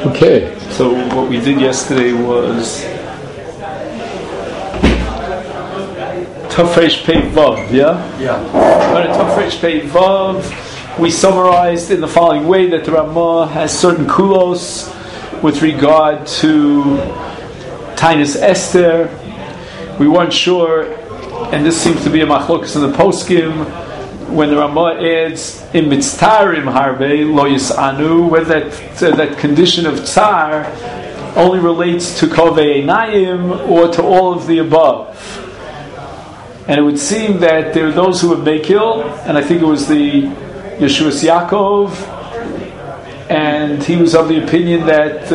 Okay, so what we did yesterday was Tafresh Pei Vav, yeah? Yeah. On Tafresh Pei Vav, we summarized in the following way that the Ramah has certain kulos with regard to Tainus Esther. We weren't sure, and this seems to be a machlokas in the poskim, when the Ramah adds in mitztarim harbe lo yisanu, whether that condition of tzar only relates to kovei einayim or to all of the above. And it would seem that there are those who would make ill, and I think it was the Yeshuas Yaakov, and he was of the opinion that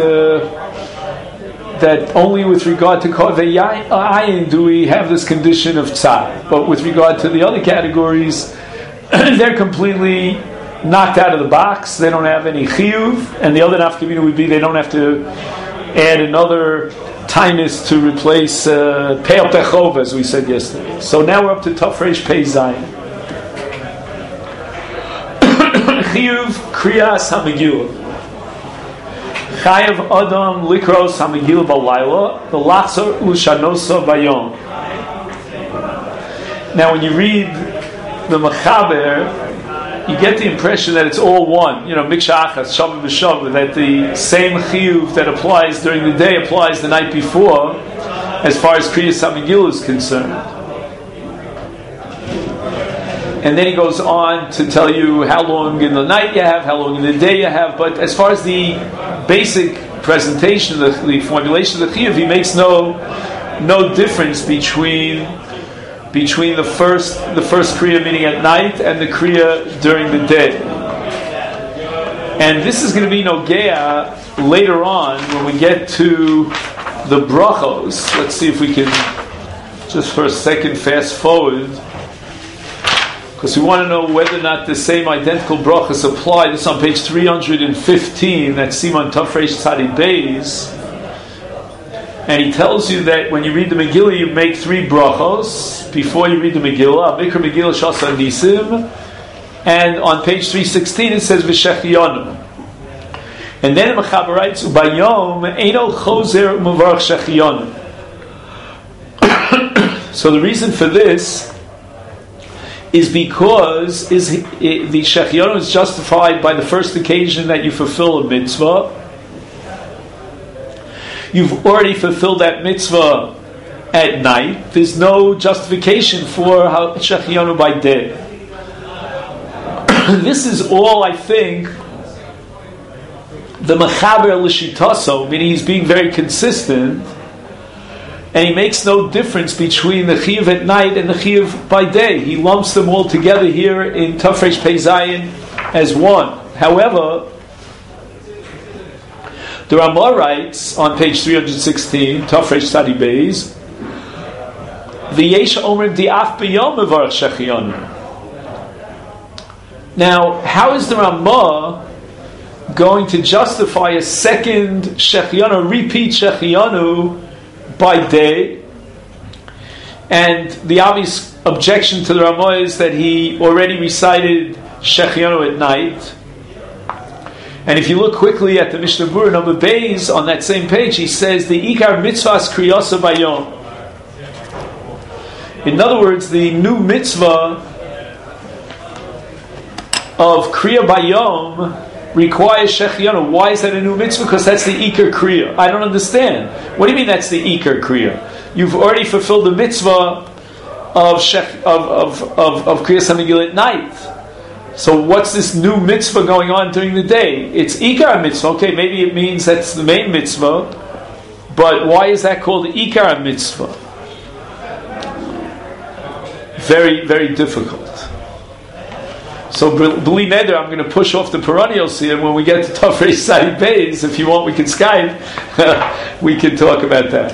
that only with regard to kovei ayin do we have this condition of tzar, but with regard to the other categories, they're completely knocked out of the box. They don't have any chiyuv, and the other nafkamina would be they don't have to add another tainus to replace pe'al pechov, as we said yesterday. So now we're up to Tafresh Pei Zayin. Chiyuv kriyas hamegillah. Chayav adam likros hamegillah balayla v'lachzor u'shanosa bayom. Now, when you read the Mechaber, you get the impression that it's all one. You know, Miksha Achas, Shabbat B'Shabbat, that the same chiyuv that applies during the day applies the night before, as far as Kriyas HaMegillah is concerned. And then he goes on to tell you how long in the night you have, how long in the day you have, but as far as the basic presentation, the formulation of the chiyuv, he makes no difference between the first kriya, meaning at night, and the kriya during the day. And this is going to be nogea later on when we get to the brachos. Let's see if we can just for a second fast forward, because we want to know whether or not the same identical brachos apply. This is on page 315, that's Siman Tafresh Tzadi Beis. And he tells you that when you read the Megillah, you make three brachos before you read the Megillah. Mikra Megillah Shasa Nisim. And on page 316 it says V'Shechiyanu. And then the Mechaber writes, Ubayom Eino Chozer Muvarach Shechiyanu. So the reason for this is because the Shechiyanu is justified by the first occasion that you fulfill a mitzvah. You've already fulfilled that mitzvah at night. There's no justification for Shechiyanu by day. This is all, I think, the Mechaber L'Shitaso, meaning he's being very consistent, and he makes no difference between the Chiyuv at night and the Chiyuv by day. He lumps them all together here in Tafresh Pei Zayin as one. However, the Ramah writes on page 316, Tafresh Tzadi Beis, V'yesh omer di'af b'yom mevarach shechiyanu. Now, how is the Ramah going to justify a second shechiyanu, repeat shechiyanu by day? And the obvious objection to the Ramah is that he already recited shechiyanu at night. And if you look quickly at the Mishnah Berurah number Beis on that same page, he says the Ikar Mitzvahs Kriyasa Bayom. In other words, the new mitzvah of Kriya Bayom requires Shechiyanu. Why is that a new mitzvah? Because that's the Ikar Kriya. I don't understand. What do you mean that's the Ikar Kriya? You've already fulfilled the mitzvah of Kriyas HaMegillah at night. So what's this new mitzvah going on during the day? It's Ikar mitzvah. Okay, maybe it means that's the main mitzvah, but why is that called Ikar mitzvah? Very, very difficult. So, B'li Neder, I'm going to push off the perennials here, and when we get to Tafresh Tzadi Beis, if you want, we can Skype, we can talk about that.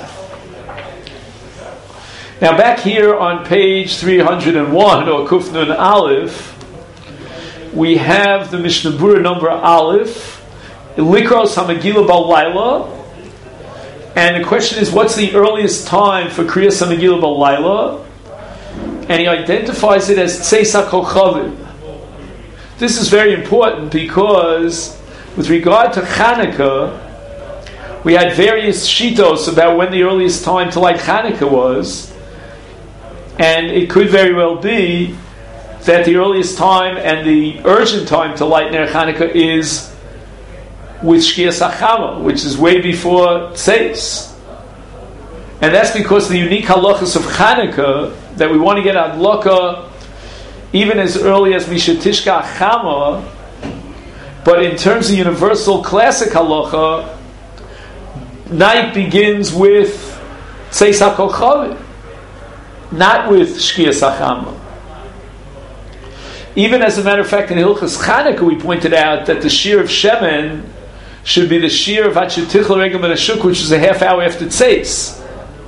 Now, back here on page 301, or Kuf Nun Aleph, we have the Mishnah Berurah number Aleph, Likros HaMegillah Balayla, and the question is, what's the earliest time for Kriyas HaMegillah Balayla? And he identifies it as Tzeis HaKochavim. This is very important because with regard to Chanukah, we had various shitos about when the earliest time to light Hanukkah was, and it could very well be that the earliest time and the urgent time to light Ner Hanukkah is with Shkias HaChama, which is way before Tzeis. And that's because the unique halachas of Hanukkah, that we want to get adlaka even as early as Mishatishka Chama, but in terms of universal classic halacha, night begins with Tzeis HaKochavim, not with Shkias HaChama. Even as a matter of fact, in Hilchas Chanukah, we pointed out that the Shir of Shemen should be the Shir of Hatshetich L'Regel Menashuk, which is a half hour after Tzeis.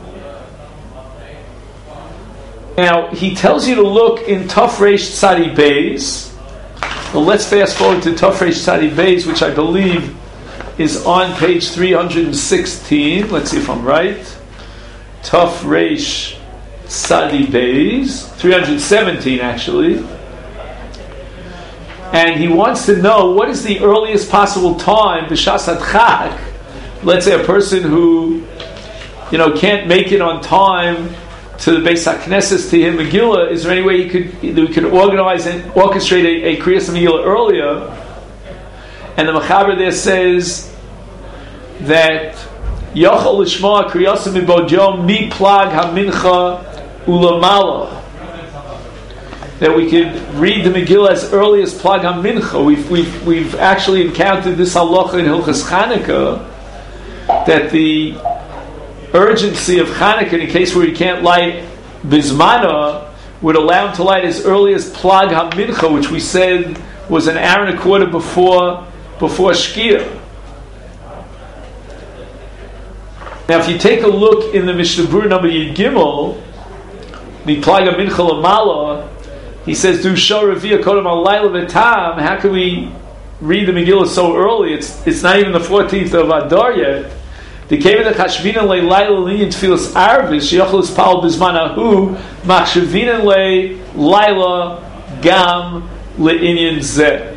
Now, he tells you to look in Tov Reish Tzadi Beis. Well, let's fast forward to Tov Reish Tzadi Beis, which I believe is on page 316. Let's see if I'm right. Tov Reish Tzadi Beis, 317 actually. And he wants to know what is the earliest possible time, b'shas Chag. Let's say a person who, can't make it on time to the Beis HaKnesses to him Megillah. Is there any way we could organize and orchestrate a Kriyas Megillah earlier? And the Mechaber there says that Yochel Lishma Kriyas Mibod Yom Mi Plag HaMincha Ulamala, that we could read the Megillah as early as Plag HaMincha. We've actually encountered this halacha in Hilchas Chanukah, that the urgency of Chanukah, in a case where you can't light Bizmana, would allow him to light as early as Plag HaMincha, which we said was an hour and a quarter before Shkia. Now, if you take a look in the Mishnah Berurah number Yud Gimel, the Plag HaMincha Lamala, he says, "Du shor revia kodem alayla v'tam." How can we read the Megillah so early? It's not even the 14th of Adar yet. The came the chashvina le laila linyan tfilas arvis sheyochel pal bizmanahu machshavina le laila gam leinyan zeh.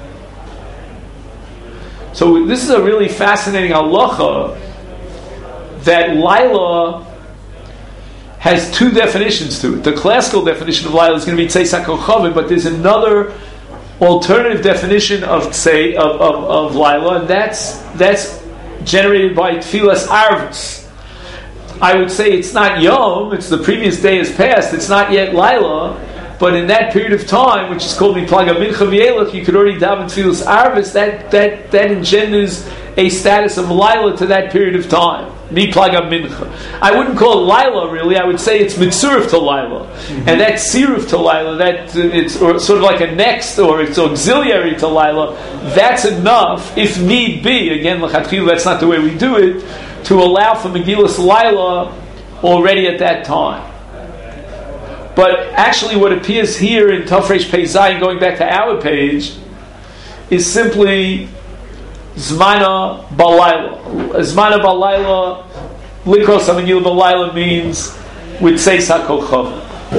So this is a really fascinating halacha, that laila has two definitions to it. The classical definition of laila is going to be Tzeis HaKochavim, but there's another alternative definition of laila, and that's generated by Tfilas Arvus. I would say it's not Yom, it's the previous day has passed, it's not yet Laila, but in that period of time, which is called Miplaga Mincha V'Elech, you could already daven Tfilas Arvus. That engenders a status of Laila to that period of time. Miplaga Mincha. I wouldn't call it Laila really, I would say it's Mitzurif to Laila. Mm-hmm. And that's Siruf to Laila, that it's sort of like a next, or it's auxiliary to Laila. That's enough, if need be, again, l'chatchila, that's not the way we do it, to allow for Megillas Laila already at that time. But actually what appears here in Tov Reish Pei Zayin, going back to our page, is simply Zmana Balayla. Zmana Balayla, Likros HaMegillah Balayla means with Tzeis HaKochavim.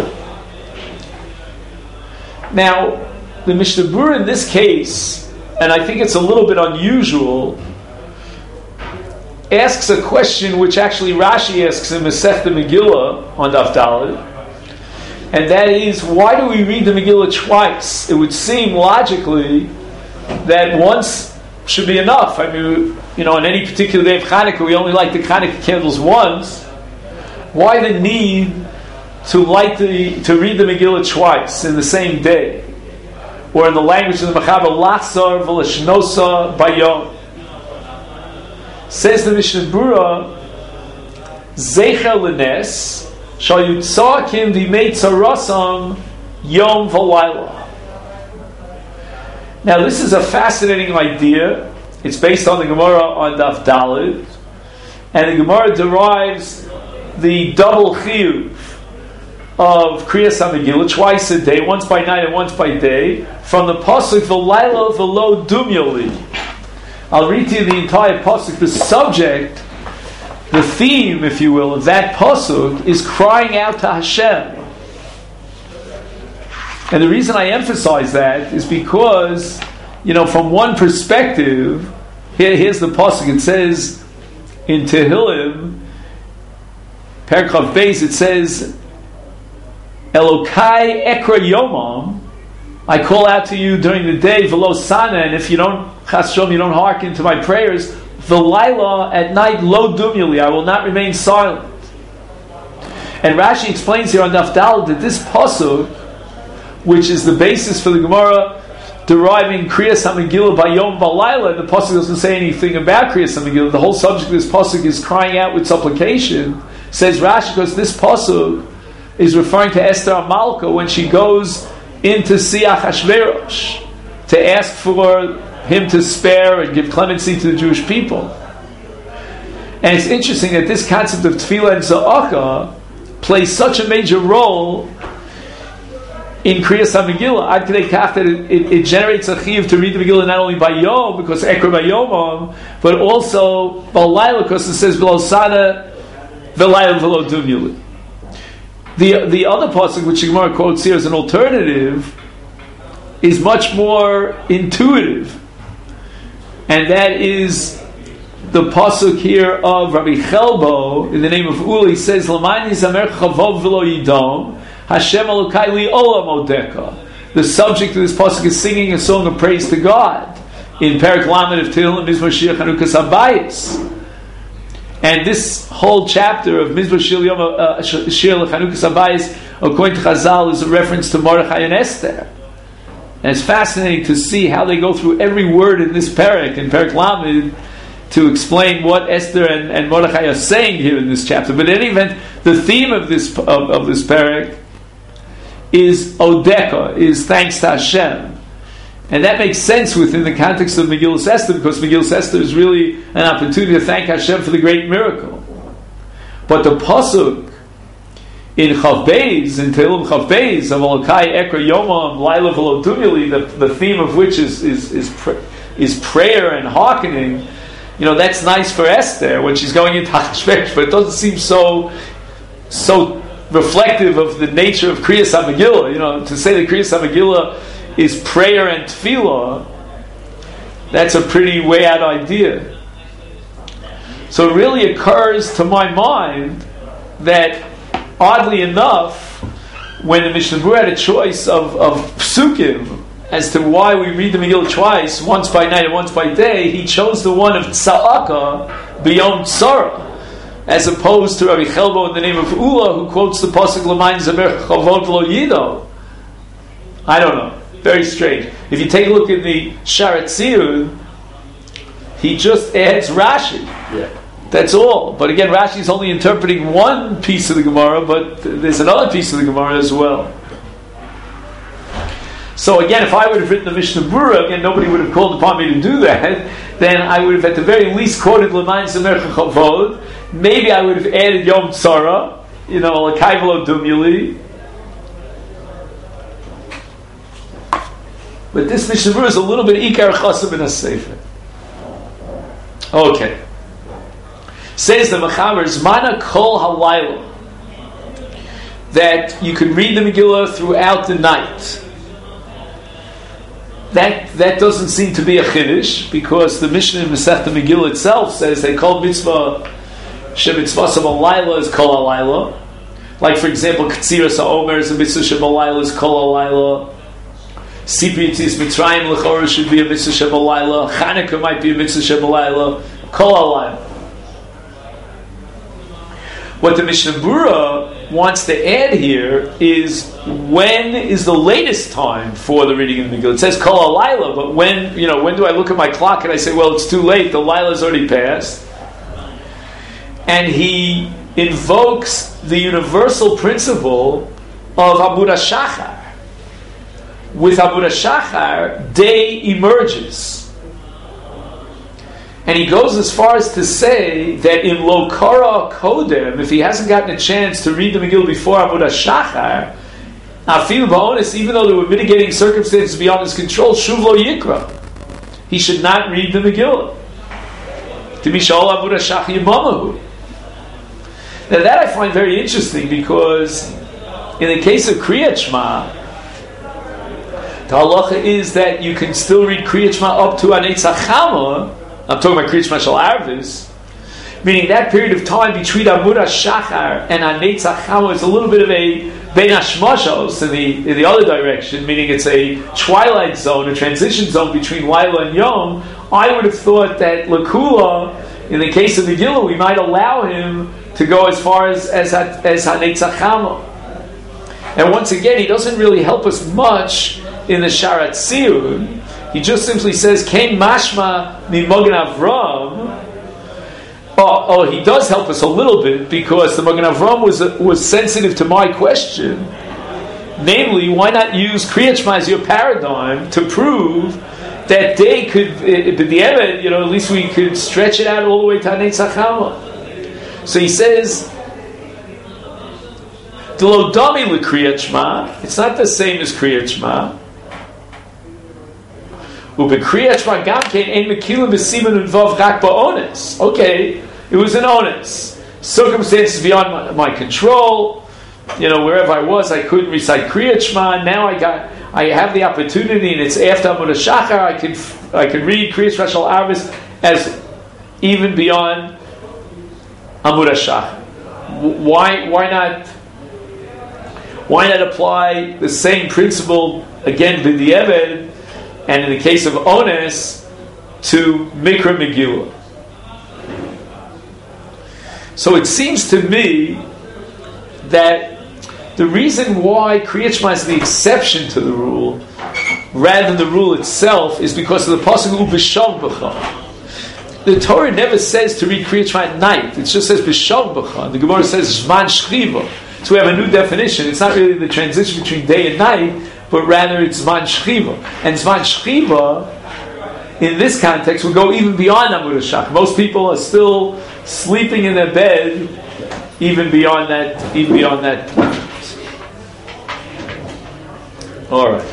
Now, the Mishnah Berurah in this case, and I think it's a little bit unusual, asks a question which actually Rashi asks in Masechta Megillah on Daf Daled, and that is, why do we read the Megillah twice? It would seem logically that once should be enough. I mean, on any particular day of Chanukah, we only light the Chanukah candles once. Why the need to read the Megillah twice in the same day? Or in the language of the Mechaber, Lachzor v'leshnosa bayom. Says the Mishnah Berurah, Zecher l'nes, shal yutzakim v'mei tzarosam yom v'layla. Now, this is a fascinating idea. It's based on the Gemara on Daf Daled, and the Gemara derives the double chiyuv of Kriyas HaMegillah twice a day, once by night and once by day, from the pasuk V'layla v'lo dumyali. I'll read to you the entire pasuk. The subject, the theme, if you will, of that pasuk is crying out to Hashem. And the reason I emphasize that is because, from one perspective, here's the pasuk. It says, in Tehillim, Perek Chav Beis, it says, Elokai ekra yomam, I call out to you during the day, v'lo sana, and if you don't, chas shalom, you don't hearken to my prayers, v'layla, at night, lo dumyali, I will not remain silent. And Rashi explains here on Daf Daled that this pasuk, which is the basis for the Gemara deriving Kriyas HaMegillah by Yom V'Layla, and the pasuk doesn't say anything about Kriyas HaMegillah, the whole subject of this pasuk is crying out with supplication, says Rashi, because this pasuk is referring to Esther HaMalka when she goes into see Achashverosh to ask for him to spare and give clemency to the Jewish people. And it's interesting that this concept of Tefillah and Za'aka plays such a major role in Kriyas HaMegillah, ad k'dei kach that it generates a chiyuv to read the Megillah not only by Yom, because Ekra by Yomam, but also B'Layla, because it says V'lo Sana, V'Layla V'lo Dumyuli. The other pasuk, which the Gemara quotes here as an alternative, is much more intuitive, and that is the pasuk here of Rabbi Chelbo in the name of Uli. Says, "L'mayni zamer chavov v'lo yidom, Hashem Elokai li olam odeka." The subject of this pasuk is singing a song of praise to God in Perek Lamed of Tehillim Mizmor Shir Chanukas Habayis. And this whole chapter of Mizmor Shir Chanukas Habayis, according to Chazal, is a reference to Mordechai and Esther. And it's fascinating to see how they go through every word in this Perek, in Perek Lamed, to explain what Esther and Mordechai are saying here in this chapter. But in any event, the theme of this Perek is Odeka, is thanks to Hashem. And that makes sense within the context of Megillas Esther, because Megillas Esther is really an opportunity to thank Hashem for the great miracle. But the pasuk in Chav Beis, in Tehillim Chav Beis, of Elokai Ekra Yomam Laila V'lo Dumyali, the theme of which is prayer and hearkening. You know, that's nice for Esther when she's going into Achashverosh, but it doesn't seem so reflective of the nature of Kriyas HaMegillah. You know, to say that Kriyas HaMegillah is prayer and tefillah, that's a pretty way out idea. So it really occurs to my mind that, oddly enough, when the Mishnah Berurah had a choice of psukim as to why we read the Megillah twice, once by night and once by day, he chose the one of Tza'aka beyond Tzara, as opposed to Rabbi Chelbo in the name of Ula, who quotes the pasuk L'mayni zamer chavod v'lo yido. I don't know. Very strange. If you take a look at the Sharat Tziyun, he just adds Rashi. Yeah. That's all. But again, Rashi is only interpreting one piece of the Gemara, but there's another piece of the Gemara as well. So again, if I would have written the Mishnah Berurah, again, nobody would have called upon me to do that, then I would have at the very least quoted L'mayni zamer chavod. Maybe I would have added Yom Tzara, Elokai v'lo Dumyali. But this Mishnah Berurah is a little bit Ikar Chasam in a Sefer. Okay. Says the Mechaber, Zmana Kol Halayla, that you can read the Megillah throughout the night. That doesn't seem to be a chiddush, because the Mishnah in Masechta Megillah itself says they call mitzvah shemitzvah halayla is kol halayla. Like for example, Ketziras HaOmer is a mitzvah shemalayla is kol halayla. Sipri Yitzis Mitzrayim l'chorah should be a mitzvah shemalayla. Chanukah might be a mitzvah shemalayla. Kol halayla. What the Mishnah Berurah wants to add here is, when is the latest time for the reading of the Megillah? It says Kol HaLayla, but when do I look at my clock and I say, well, it's too late, the Layla's already passed? And he invokes the universal principle of Amud HaShachar. With Amud HaShachar, day emerges. And he goes as far as to say that in Lo Kara Kodem, if he hasn't gotten a chance to read the Megillah before Amud HaShachar, Afilu Ba'onis, even though there were mitigating circumstances beyond his control, Shuv Lo Yikra, he should not read the Megillah. To be Sha'ol Amud HaShachar Yimamahu. Now that I find very interesting, because in the case of Kriyat Shema, the halacha is that you can still read Kriyat Shema up to Anei Tzachama. I'm talking about Kriyat Shema Shel Arvis, meaning that period of time between Amud HaShachar and HaNetzach Chama is a little bit of a Bein HaShmashos in the other direction, meaning it's a twilight zone, a transition zone between Laila and Yom. I would have thought that Lakula, in the case of Megillah, we might allow him to go as far as HaNetzach Chama. And once again, he doesn't really help us much in the Sharat Tziyun. He just simply says, Ken mashma mi-Mogen Avram. He does help us a little bit, because the Mogen Avram was sensitive to my question. Namely, why not use Kriyat Shema as your paradigm to prove that they could, at least we could stretch it out all the way to HaNetzach Chama. So he says, D'lo dami l'Kriyat Shema, it's not the same as Kriyat Shema. U'bekriyat Shema gam kein ein mekilim b'siman unvav rak ba'ones. Okay, it was an onus. Circumstances beyond my control. Wherever I was, I couldn't recite Kriyat Shema. Now I have the opportunity, and it's after Amud HaShachar. I can read Kriyat Shema Shel Arvis as even beyond Amud HaShachar. Why not apply the same principle again b'di'eved, and in the case of Ones, to Mikra Megillah? So it seems to me that the reason why Kriyat Shema is the exception to the rule, rather than the rule itself, is because of the pasuk U'b'shav b'cha. The Torah never says to read Kriyat Shema at night. It just says B'shav b'cha. The Gemara says Zman Shchiva. So we have a new definition. It's not really the transition between day and night, but rather it's Zman Shchiva. And Zman Shchiva, in this context, will go even beyond Amud HaShachar. Most people are still sleeping in their bed even beyond that point. All right.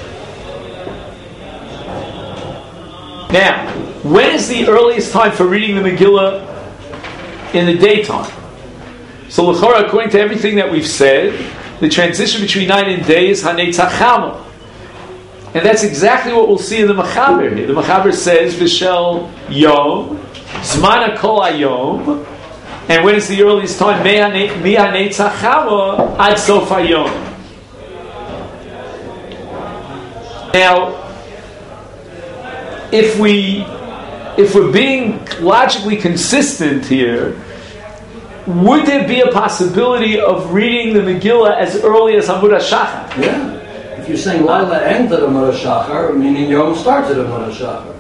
Now, when is the earliest time for reading the Megillah in the daytime? So, l'chora, according to everything that we've said, the transition between night and day is HaNetzach Chama. And that's exactly what we'll see in the Mechaber here. The Mechaber says, V'shel Yom, Zman HaKol HaYom, and when is the earliest time? Mi HaNetzach Chama ad Sof HaYom. Now, if we're being logically consistent here, would there be a possibility of reading the Megillah as early as Amud HaShachar? Yeah. If you're saying Laila ends at Amud HaShachar, meaning Yom starts at Amud HaShachar.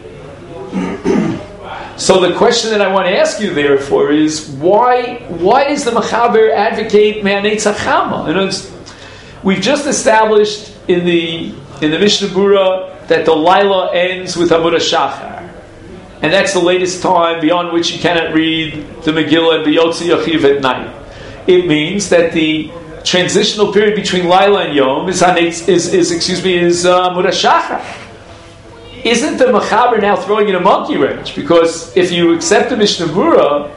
So the question that I want to ask you therefore is, why does the Mechaber advocate Me'anetzach Chama? We've just established in the Mishnah Berurah that the Laila ends with Amud HaShachar. And that's the latest time beyond which you cannot read the Megillah and the Yotzi Yachiv at night. It means that the transitional period between Laila and Yom is Amud HaShachar. Isn't the Mechaber now throwing in a monkey wrench? Because if you accept the Mishnah Berurah,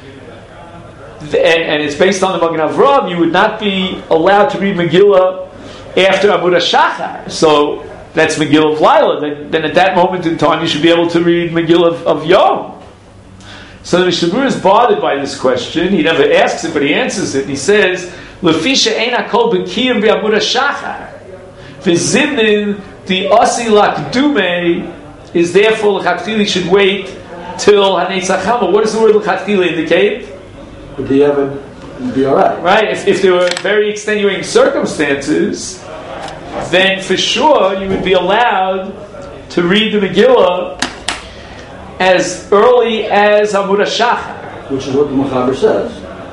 and it's based on the Mogen Avram, you would not be allowed to read Megillah after Amud HaShachar. So that's Megillah of Laila. Then at that moment in time, you should be able to read Megillah of Yom. So the Mishnah Berurah is bothered by this question. He never asks it, but he answers it. He says, "Lefisha ein hakol b'kiyim be'Amud HaShachar, v'zimnin the Asi Lakdume is therefore l'chatchila should wait till HaNetzach Chama." What does the word l'chatchila indicate? Would the ever be all right? Right. If there were very extenuating circumstances, then for sure you would be allowed to read the Megillah as early as Amud HaShachar. Which is what the Mechaber says.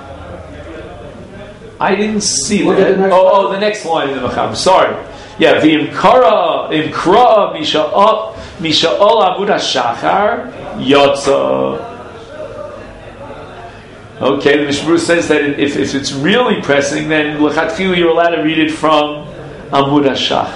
I didn't see that. The next line in the Mechaber. Sorry. Yeah, v'imkara misha'ol Amud HaShachar yotza. Okay, the Mishnah Berurah says that if it's really pressing, then l'chatchila you're allowed to read it from Amud HaShachar.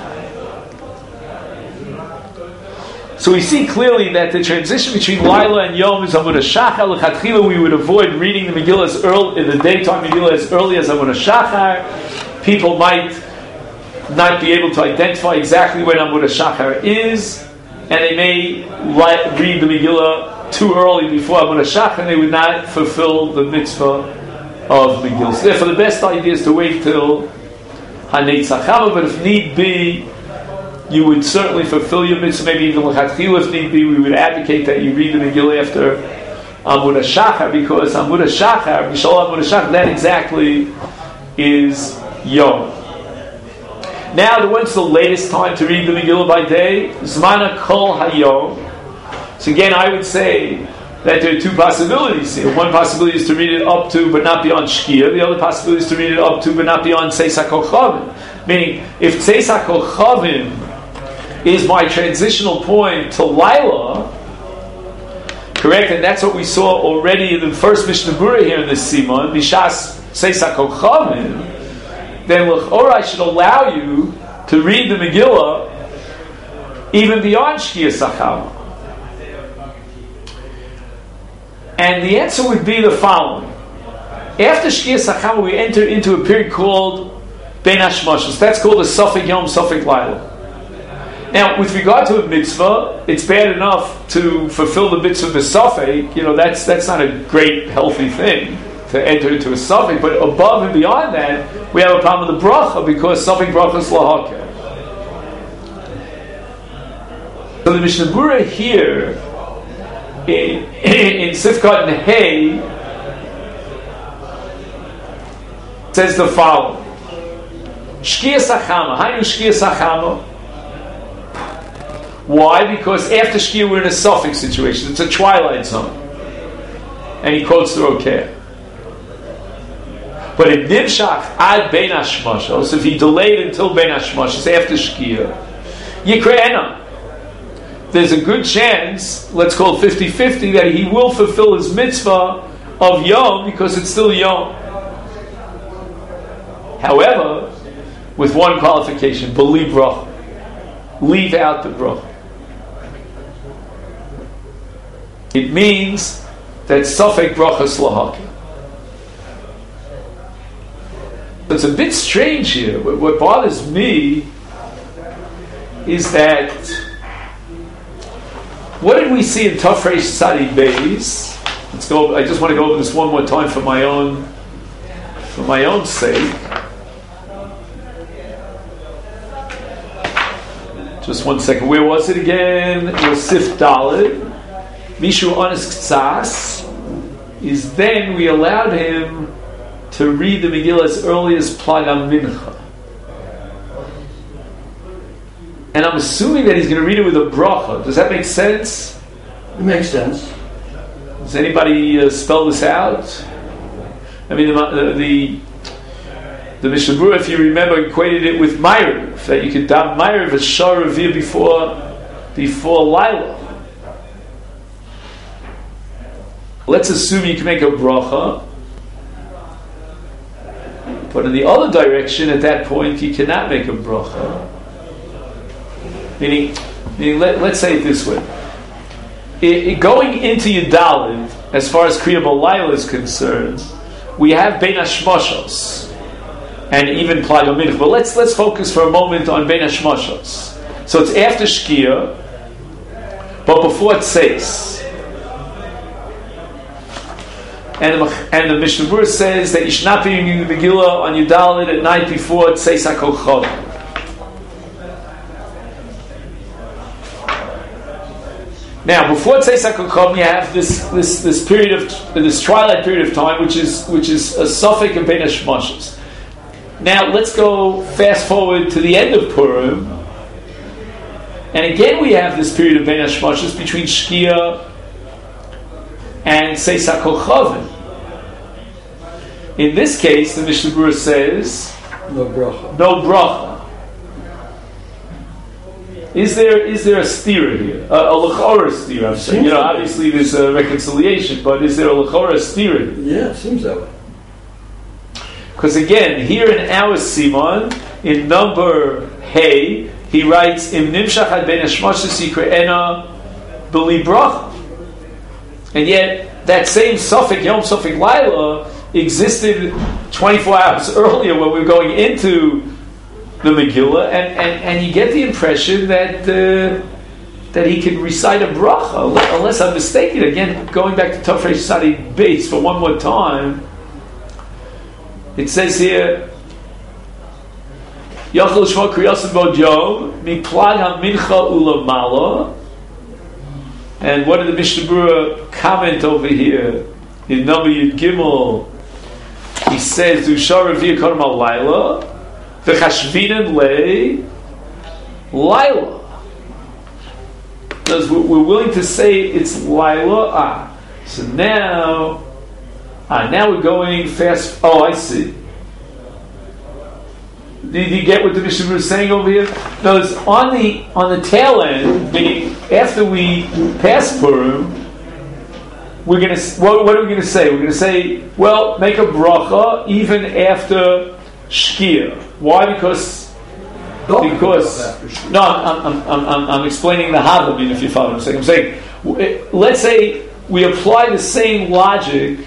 So we see clearly that the transition between Laila and Yom is Amud HaShachar. L'chatchila we would avoid reading the Megillah as early, in the daytime Megillah as early as Amud HaShachar. People might not be able to identify exactly when Amud HaShachar is, and they may read the Megillah too early before Amud HaShachar, they would not fulfill the mitzvah of Megillah. So therefore, the best idea is to wait till Hanetzach Chama, but if need be, you would certainly fulfill your mitzvah, maybe even L'chatchila if need be. We would advocate that you read the Megillah after Amud HaShachar, because Amud HaShachar, Mishal Amud HaShachar, that exactly is Yom. Now, when's the latest time to read the Megillah by day? Zmana Kol Hayom. So again, I would say that there are two possibilities here. One possibility is to read it up to, but not beyond Shkia. The other possibility is to read it up to, but not beyond Tzeis HaKochavim. Meaning, if Tzeis HaKochavim is my transitional point to Laila, correct, and that's what we saw already in the first Mishnah Berurah here in this Siman, Mishas Tzeis HaKochavim, then L'chora I should allow you to read the Megillah even beyond Shkia Sachama. And the answer would be the following. After Shkia Sachama, we enter into a period called Ben Hashmashos. That's called a Safek Yom, Safek Laila. Now, with regard to a mitzvah, it's bad enough to fulfill the mitzvah b'Safek. That's not a great, healthy thing to enter into a Safek. But above and beyond that, we have a problem with the bracha, because Safek bracha is lahakeh. So the Mishnah Berurah here, in Sifkat and Hay, says the following: Shkia Sachama. Hainu Shkia Sachama. Why? Because after Shkia we're in a Safek situation. It's a twilight zone. And he quotes the Rokeh. But in Nimshach ad Ben Hashmashos, if he delayed until Ben Hashmashos, after Shkia, Yikre'ena, there's a good chance, let's call it 50-50, that he will fulfill his mitzvah of Yom, because it's still Yom. However, with one qualification, believe bracha. Leave out the bracha. It means that Safek bracha is lahakeh. It's a bit strange here. What bothers me is that, what did we see in Tafresh Tzadi Beis? Let's go. I just want to go over this one more time for my own sake. Just 1 second. Where was it again? It was Sif Dalet. Mishu Onis Ktsas. Is then we allowed him to read the Megillah as early as Plagam Mincha. And I'm assuming that he's going to read it with a bracha. Does that make sense? It makes sense. Does anybody spell this out? I mean, the Mishnah Berurah, if you remember, equated it with Ma'ariv, that you could daven Ma'ariv as Shor Revir before Laila. Let's assume you can make a bracha, but in the other direction, at that point, you cannot make a bracha. Meaning, let's say it this way: going into Yudalid, as far as Kriya B'Laila is concerned, we have Ben Hashmashos and even Plagam Mincha. But let's focus for a moment on Ben Hashmashos. So it's after Shkia, but before Tzeis. And the Mishnah Berurah says that you should not be reading the Megillah on Yudalid at night before Tzeis HaKochavim. Now, before Tzeis HaKochavim, you have this period of this twilight period of time, which is a Safek and Ben Hashmashos. Now, let's go fast forward to the end of Purim, and again we have this period of Ben Hashmashos between Shkia and Tzeis HaKochavim. In this case, the Mishnah Berurah says, no bracha. No bracha. Is there a stira here? A l'chora stira, I'm saying. Obviously there's a reconciliation, but is there a l'chora stira here? Yeah, it seems that way. Because again, here in our Siman, in number Hey, he writes, Im nimshach ad ben hashmashos yikre'ena b'li bracha. And yet, that same Safek Yom, Safek Laila existed 24 hours earlier when we were going into the Megillah, and you get the impression that that he can recite a bracha, unless I'm mistaken. Again, going back to Tafresh Sadi Beis for one more time, it says here, Yachol Shmo Kriyasim Bod Yom Miplag HaMincha Ulamala. And what did the Mishnah Berurah comment over here? In number Yud Gimel, he says, Dushar Reviya Kodem Al Laila V'chashvinen Le Laila. Because we're willing to say it's Laila. So now we're going fast. Oh, I see. Did you get what the Mishnah is saying over here? No, it's on the tail end, meaning after we pass Purim, we're gonna. What are we going to say? We're going to say, well, make a bracha even after Shkia. Why? Because no, I'm explaining the Havamim, if you follow what I'm saying. Let's say we apply the same logic,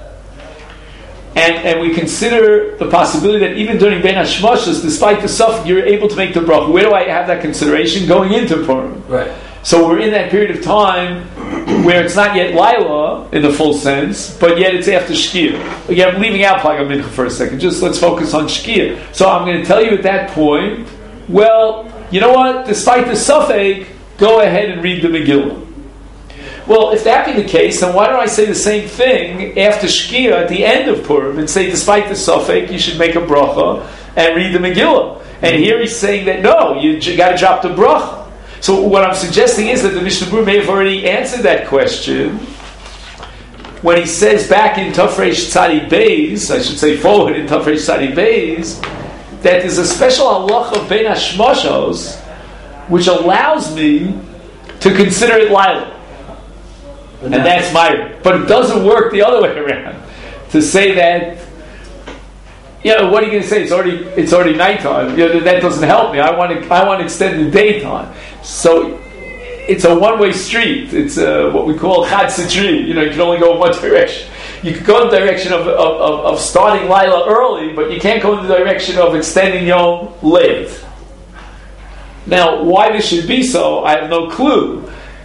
and we consider the possibility that even during Ben Hashmashas, despite the suffix, you're able to make the bracha. Where do I have that consideration? Going into Purim. Right. So we're in that period of time where it's not yet Laila in the full sense, but yet it's after Shkia. Again, I'm leaving out Plag HaMincha for a second. Just let's focus on Shkia. So I'm going to tell you at that point, well, you know what? Despite the suffix, go ahead and read the Megillah. Well, if that be the case, then why don't I say the same thing after Shkia at the end of Purim and say, despite the suffix, you should make a bracha and read the Megillah. And here he's saying that no, you got to drop the bracha. So what I'm suggesting is that the Mishnah Berurah may have already answered that question when he says back in Tafresh Tzadi Beis, I should say forward in Tafresh Tzadi Beis, that there's a special halacha of Ben Hashmashos which allows me to consider it Laila. And that's my. But it doesn't work the other way around. To say that, what are you going to say? It's already nighttime. That doesn't help me. I want to extend the daytime. So it's a one-way street. It's what we call Chad Sitri. You can only go in one direction. You can go in the direction of starting Laila early, but you can't go in the direction of extending Yom late. Now, why this should be so, I have no clue.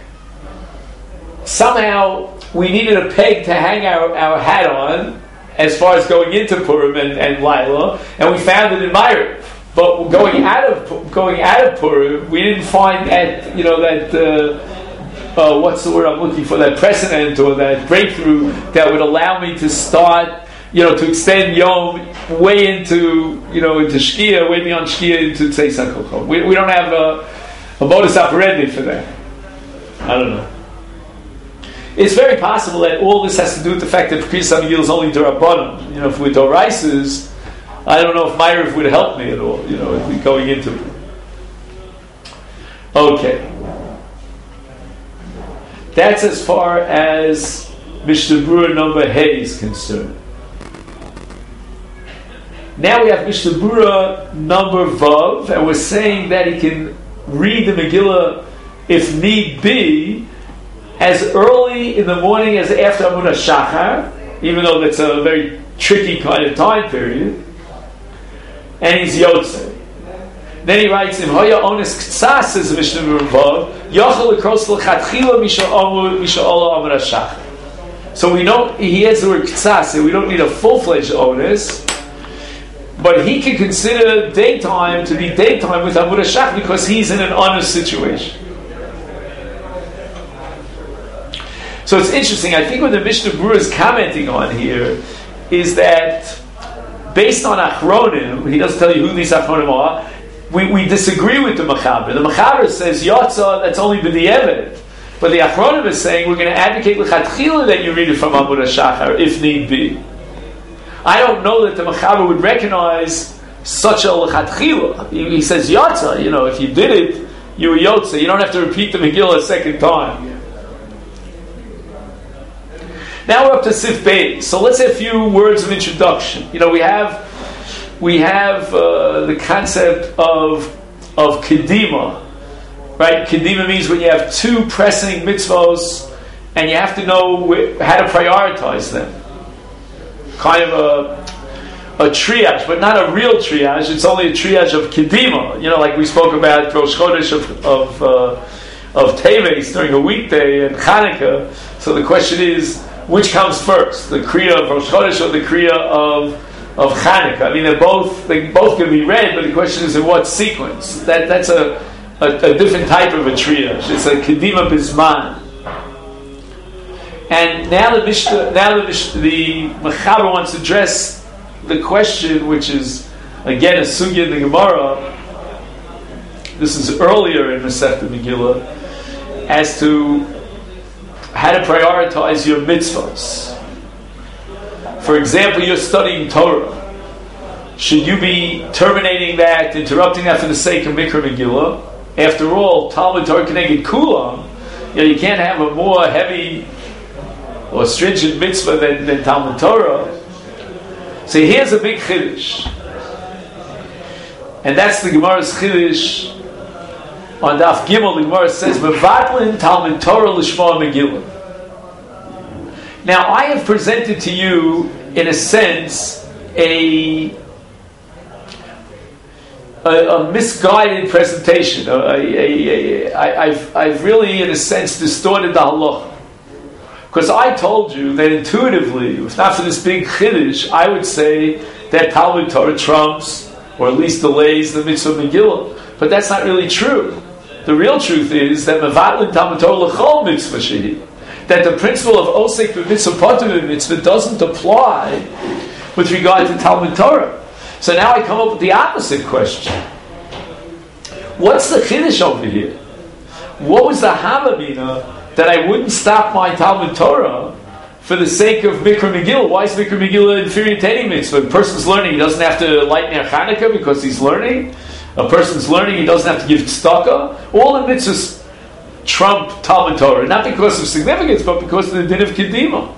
Somehow we needed a peg to hang our hat on as far as going into Purim and Laila, and we found it in Ma'ariv. But going out of Purim, we didn't find that what's the word I'm looking for? That precedent or that breakthrough that would allow me to start, to extend Yom way into Shkia, way beyond Shkia into Tzeis HaKolchot. We don't have a modus operandi for that. I don't know. It's very possible that all this has to do with the fact that Kriyas HaMegillah is only D'Rabbanan. If we're D'Oraises, I don't know if Ma'ariv would help me at all, if we're going into it. Okay. That's as far as Mishnah Berurah number Hey is concerned. Now we have Mishnah Berurah number Vav, and we're saying that he can read the Megillah, if need be, as early in the morning as after Amunah Shachar, even though that's a very tricky kind of time period, and he's Yotze. Then he writes, Im hoya ones ktsas, says Mishnah Berurah, Yochel lekros l'chatchila misha ola Amunah Shachar. So we know he has the word ktsas, so we don't need a full-fledged onus, but he can consider daytime to be daytime with Amunah Shachar because he's in an honest situation. So it's interesting. I think what the Mishnah Berurah is commenting on here is that based on Achronim, he doesn't tell you who these Achronim are, we disagree with the Mechaber. The Mechaber says, Yotza, that's only b'di'evet. But the Achronim is saying, we're going to advocate l'chatchila that you read it from Amunah Shachar, if need be. I don't know that the Mechaber would recognize such a l'chatchila. He says, Yotza, if you did it, you were Yotza. You don't have to repeat the Megillah a second time. Now we're up to Sif Beis. So let's say a few words of introduction. We have the concept of kedima, right? Kedima means when you have two pressing mitzvos and you have to know how to prioritize them. Kind of a triage, but not a real triage. It's only a triage of kedima. Like we spoke about Rosh Chodesh of Teves during a weekday and Chanukah. So the question is, which comes first, the Kriya of Rosh Chodesh or the Kriya of Chanukah? I mean, they're both going to be read, but the question is in what sequence. That's a different type of a triage. It's a Kedima Bizman. And now the Mechaber wants to address the question, which is again a sugya in the Gemara. This is earlier in Masechta Megillah, as to how to prioritize your mitzvahs. For example, you're studying Torah. Should you be terminating that, interrupting that for the sake of Mikra Megillah? After all, Talmud Torah Keneged Kulam, you can't have a more heavy or stringent mitzvah than Talmud Torah. So here's a big chiddush, and that's the Gemara's chiddush on Daf Gimel. The Gemara says, "Mevatlin Talmud Torah l'shma Megillah." Now, I have presented to you, in a sense, a misguided presentation. I've really, in a sense, distorted the halacha. Because I told you that intuitively, if not for this big chiddush, I would say that Talmud Torah trumps, or at least delays, the mitzvah Megillah. But that's not really true. The real truth is that mevatlin Talmud Torah l'chol mitzvah shehi, that the principle of osek b'mitzvah patur b'mitzvah doesn't apply with regard to Talmud Torah. So now I come up with the opposite question. What's the chiddush over here? What was the havamina that I wouldn't stop my Talmud Torah for the sake of Mikra Megillah? Why is Mikra Megillah inferior to any mitzvah? A person's learning, he doesn't have to light Ner Chanukah because he's learning. A person's learning, he doesn't have to give tzedakah. All the mitzvahs trump Talmud Torah, not because of significance, but because of the din of Kedima.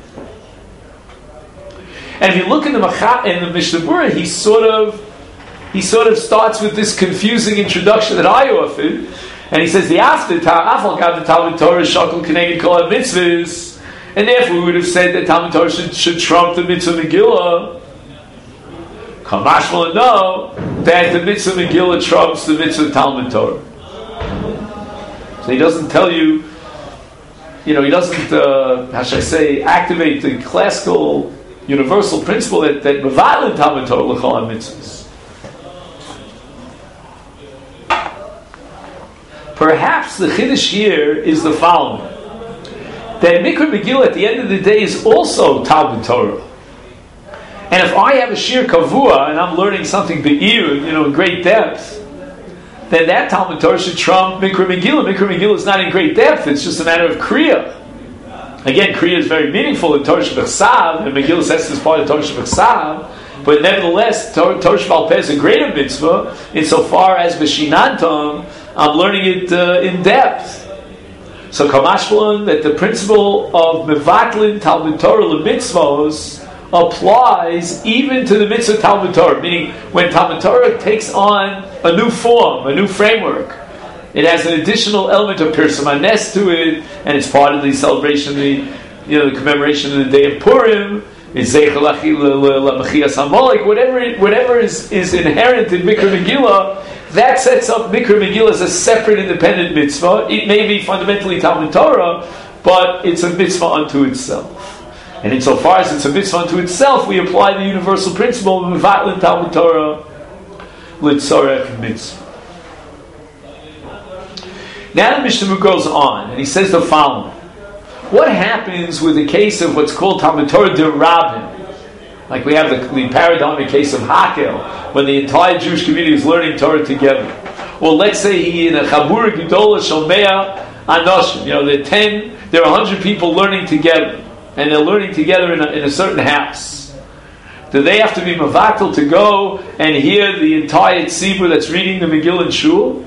And if you look in the Mishnah Berurah, he sort of starts with this confusing introduction that I offered, and he says the after Afal Gav the Talmud Torah Shakul Keneged Kol HaMitzvahs, and therefore we would have said that Talmud Torah should trump the mitzvah Megillah. Kamash will know that the mitzvah Megillah trumps the mitzvah Talmud Torah. So he doesn't tell you, he doesn't, how should I say, activate the classical universal principle that mevatlin Talmud Torah l'chol mitzvahs. Perhaps the chiddush here is the following: that Mikra Megillah at the end of the day is also Talmud Torah. And if I have a shir kavua and I'm learning something be'ir, in great depth, then that Talmud Torah should trump Mikra Megillah. Mikra Megillah is not in great depth; it's just a matter of kriya. Again, kriya is very meaningful in Torah Shebechsav, and Megillah says is part of Torah Shebechsav. But nevertheless, Torah Shebal Peh is a greater mitzvah insofar as B'shinantam, I'm learning it in depth. So Kamashmalan, that the principle of Mevatlin Talmud Torah l'mitzvos applies even to the mitzvah Talmud Torah. Meaning, when Talmud Torah takes on a new form, a new framework, it has an additional element of Pirsum Hanes to it, and it's part of the celebration, the commemoration of the day of Purim. It's Zeichel L'Mechias HaMolek, whatever is inherent in Mikra Megillah, that sets up Mikra Megillah as a separate, independent mitzvah. It may be fundamentally Talmud Torah, but it's a mitzvah unto itself. And insofar as it's a mitzvah unto itself, we apply the universal principle of Mevatlin Talmud Torah L'Tzorech Mitzvah. Now the Mishnah goes on, and he says the following: what happens with the case of what's called Talmud Torah D'Rabim? Like we have the paradigmic case of Hakel, when the entire Jewish community is learning Torah together. Well, let's say he in a Chabura Gedola Shomea Anoshim. There are 100 people learning together, and they're learning together in a certain house. Do they have to be Mavatal to go and hear the entire tzibur that's reading the Megillah in Shul?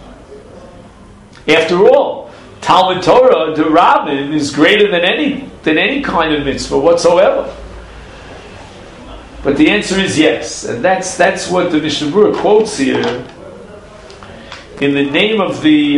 After all, Talmud Torah D'Rabim is greater than any kind of mitzvah whatsoever. But the answer is yes, and that's what the Mishnah Berurah quotes here in the name of the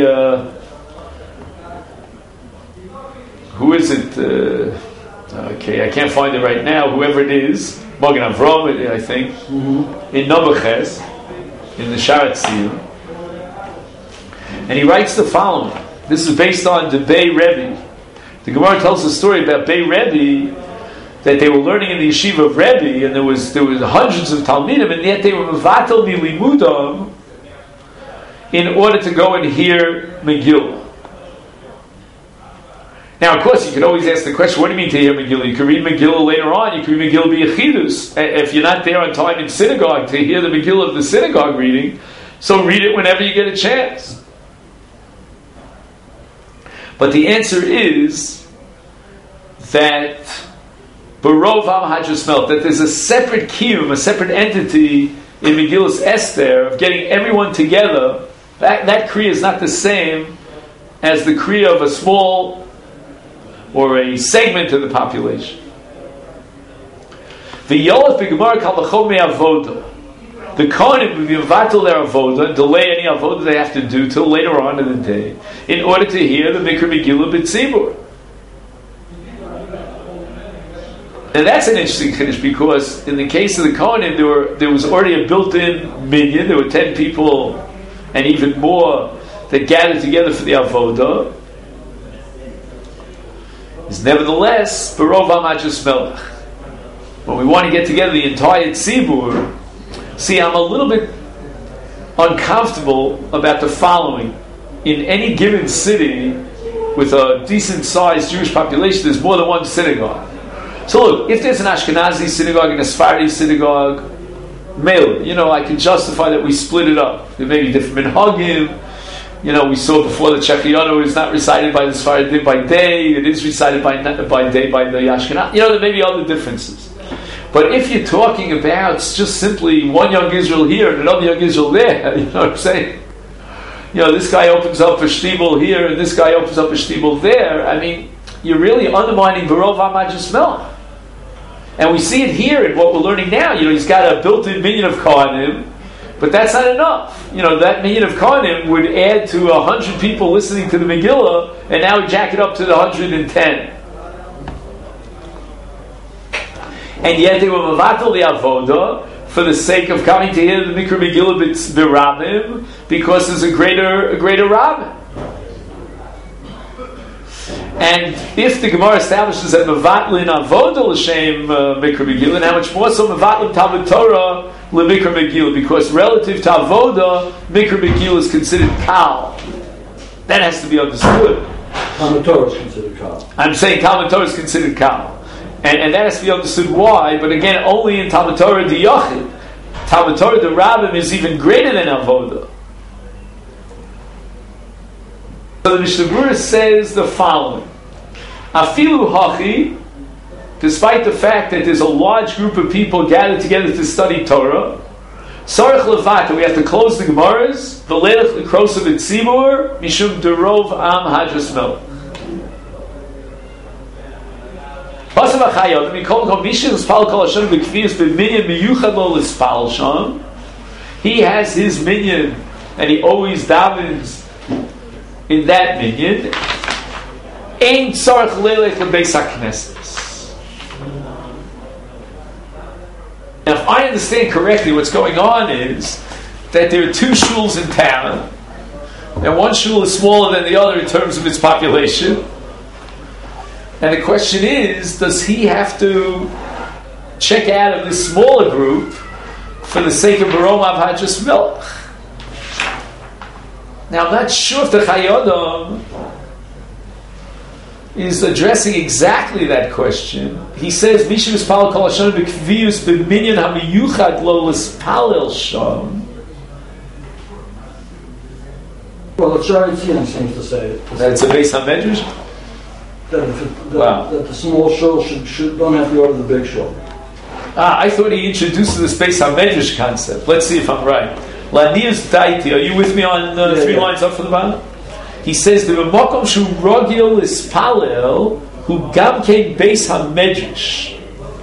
who is it? I can't find it right now. Whoever it is, Magen Avraham, I think, in Novaches, in the Sharat Tziyun, and he writes the following: This is based on the Bei Rebbe. The Gemara tells a story about Bei Rebbe, that they were learning in the yeshiva of Rebbe, and there was hundreds of Talmidim, and yet they were mevatel milimudam in order to go and hear Megillah. Now, of course, you could always ask the question, what do you mean to hear Megillah? You can read Megillah later on, you can read Megillah b'yechidus. If you're not there on time in synagogue to hear the Megillah of the synagogue reading, so read it whenever you get a chance. But the answer is that Barov Am Hajjasmelt, that there's a separate kiyum, a separate entity in Megillus Esther of getting everyone together. That kriya is not the same as the kriya of a small or a segment of the population. The Yolev B'Gemara Kal V'chol Me'avoda. The Kohanim will be mevatel their avoda, delay any avoda they have to do till later on in the day, in order to hear the Mikra Megillah B'tzibur. And that's an interesting chiddush, because in the case of the Kohanim, there was already a built-in minyan. There were 10 people and even more that gathered together for the avoda. Is nevertheless Barov Amajus Melech. When we want to get together the entire tzibur, see, I'm a little bit uncomfortable about the following. In any given city with a decent-sized Jewish population, there's more than one synagogue. So look, if there's an Ashkenazi synagogue and a Sephardi synagogue, male, I can justify that we split it up. There may be different minhagim. We saw before the Chechianu is not recited by the Sephardim by day; it is recited by day by the Ashkenazi. There may be other differences. But if you're talking about just simply one young Israel here and another young Israel there, you know what I'm saying? This guy opens up a shtibel here and this guy opens up a shtibel there. I mean, you're really undermining Barov Amajus Melech. And we see it here in what we're learning now. He's got a built-in minyan of Kohanim, but that's not enough. That minyan of Kohanim would add to 100 people listening to the Megillah, and now we jack it up to the 110. And yet they were mevatel the avoda for the sake of coming to hear the Mikra Megillah b'Rabim, because there's a greater Rabbim. And if the Gemara establishes that mevatlin avoda l'shem Mikra Megillah, and how much more so mevatlin Talmud Torah l'Mikra Megillah, because relative to avoda, Mikra Megillah is considered kal. That has to be understood. Talmud Torah is considered kal. I'm saying Talmud Torah is considered kal. And that has to be understood why, but again, only in Talmud Torah the Yachid. Talmud Torah the Rabbim is even greater than Avoda. So the Mishnah Berurah says the following: Afilu hachi, despite the fact that there's a large group of people gathered together to study Torah, Sarich levata, we have to close the Gemaras, v'leilach l'krosav etzibur, mishum derov am hajras melech. He has his minyan, and he always davens in that minyan. Ain't tzarich leilech lebeis haknesses. Now, if I understand correctly, what's going on is that there are two shuls in town, and one shul is smaller than the other in terms of its population. And the question is, does he have to check out of this smaller group for the sake of Barov Am Hajjus Melech? Now, I'm not sure if the Chayodom is addressing exactly that question. He says, Mishu Mispal Kol Hashem B'Kvius B'Minyan HaMiyuchad Lo L'Spalel Sham. Well, the Sharetzian seems to say it. That's a Beis HaMedrash? That the small shul don't have to go to the big shul. I thought he introduced this Beis HaMedrash concept. Let's see if I'm right. Lanius Daiti, are you with me on three lines up from the bottom? He says, the Makom Shu Rogil Ispalel Hu Gam Kein Beis HaMedrash.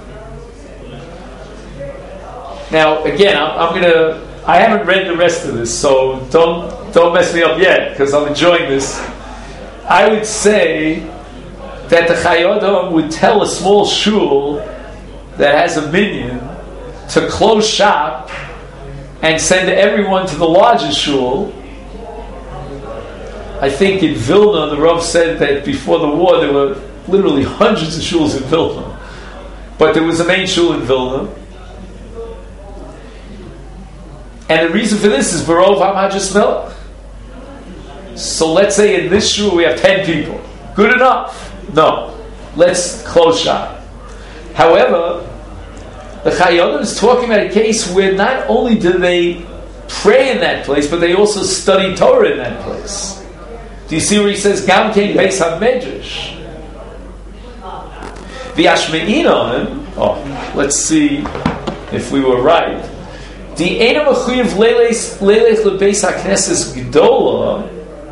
Now, again, I haven't read the rest of this, so don't mess me up yet, because I'm enjoying this. I would say that the Chayodom would tell a small shul that has a minyan to close shop and send everyone to the largest shul, I think in Vilna, the Rav said that before the war there were literally hundreds of shuls in Vilna. But there was a main shul in Vilna. And the reason for this is Barov HaMajas Melech. So let's say in this shul we have 10 people. Good enough? No. Let's close shop. However, the Chayyim is talking about a case where not only do they pray in that place, but they also study Torah in that place. Do you see where he says, Gam Kein Beis HaMedrash? V'yashme'inon, let's see if we were right. The Eina Mechuyev Leilech LeBeis HaKnesses Gdola.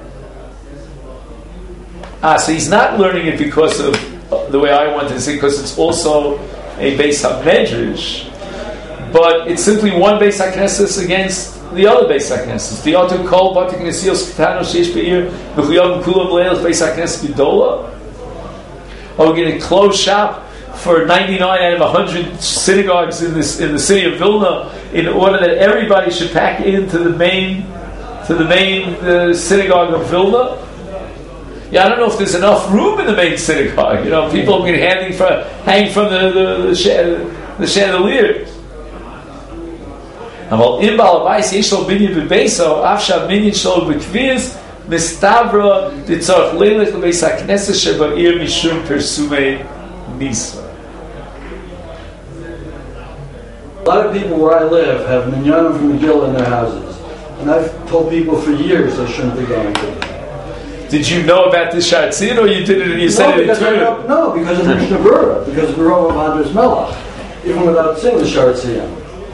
So he's not learning it because of the way I wanted to say, because it's also a Beis HaMedrash, but it's simply one Beis HaKnesses against the other Beis HaKnesses. The other Kol Bati Knesios Ketano Sheish Be'ir Mechuyav Kulam Leilech Beis HaKnesses Gdola. Are we going to close shop for 99 out of 100 synagogues in the city of Vilna in order that everybody should pack into the main synagogue of Vilna? Yeah, I don't know if there's enough room in the main synagogue. You know, people are going to hang from the chandeliers. But in Balabais, Yeshlo Binyan Bebeso, Afshav Minyan Shlo Bekviz, Mistavra, Ditzarch Leilech Beis HaKnesses Sheba'ir Mishum Persume Nisa. A lot of people where I live have minyanim from Megillah in their houses. And I've told people for years they shouldn't be going to them. Did you know about this Shatzin, or you did it and you said it in Twitter? No, because of the Mishnah Berurah, because of the Barov HaMajas Melech, even without saying the Shatzin.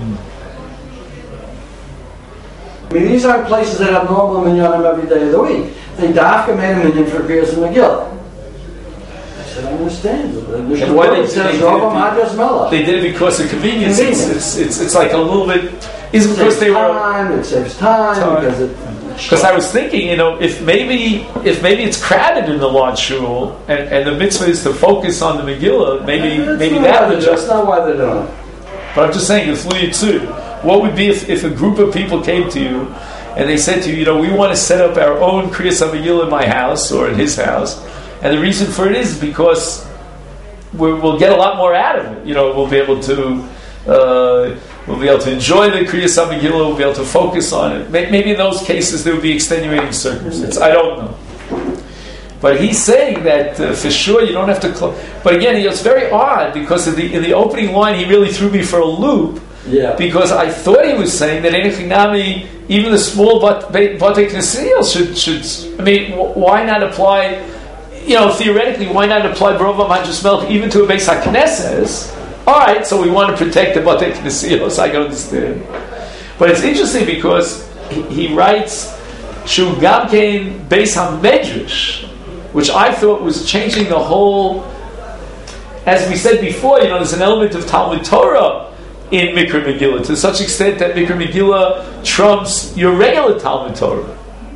I mean, these aren't places that have normal minyanim every day of the week. They dafka made a minyan for Kriyas and Megillah. I said, I understand. The Mishnah Berurah says Barov HaMajas Melech. They did it because of convenience. It's like a little bit. Is it because they were? It saves time. Because I was thinking, if maybe it's crowded in the large shul, and the mitzvah is to focus on the Megillah, maybe that would just. That's not why they're doing it. But I'm just saying, if what would be if a group of people came to you and they said to you, we want to set up our own Kriyas HaMegillah in my house or in his house, and the reason for it is because we'll get a lot more out of it. We'll be able to. We'll be able to enjoy the Kriyas HaMegillah. We'll be able to focus on it. Maybe in those cases there would be extenuating circumstances. I don't know. But he's saying that for sure you don't have to. But again, it's very odd because in the opening line he really threw me for a loop. Yeah. Because I thought he was saying that even the small Batei Knesios should. I mean, why not apply? Theoretically, why not apply Barov HaMajas Melech even to a Beis HaKnesses? All right, so we want to protect the Batei Knesios. I can understand, but it's interesting because he writes Shu Gam Kein Beis HaMedrash, which I thought was changing the whole. As we said before, there's an element of Talmud Torah in Mikra Megillah to such extent that Mikra Megillah trumps your regular Talmud Torah.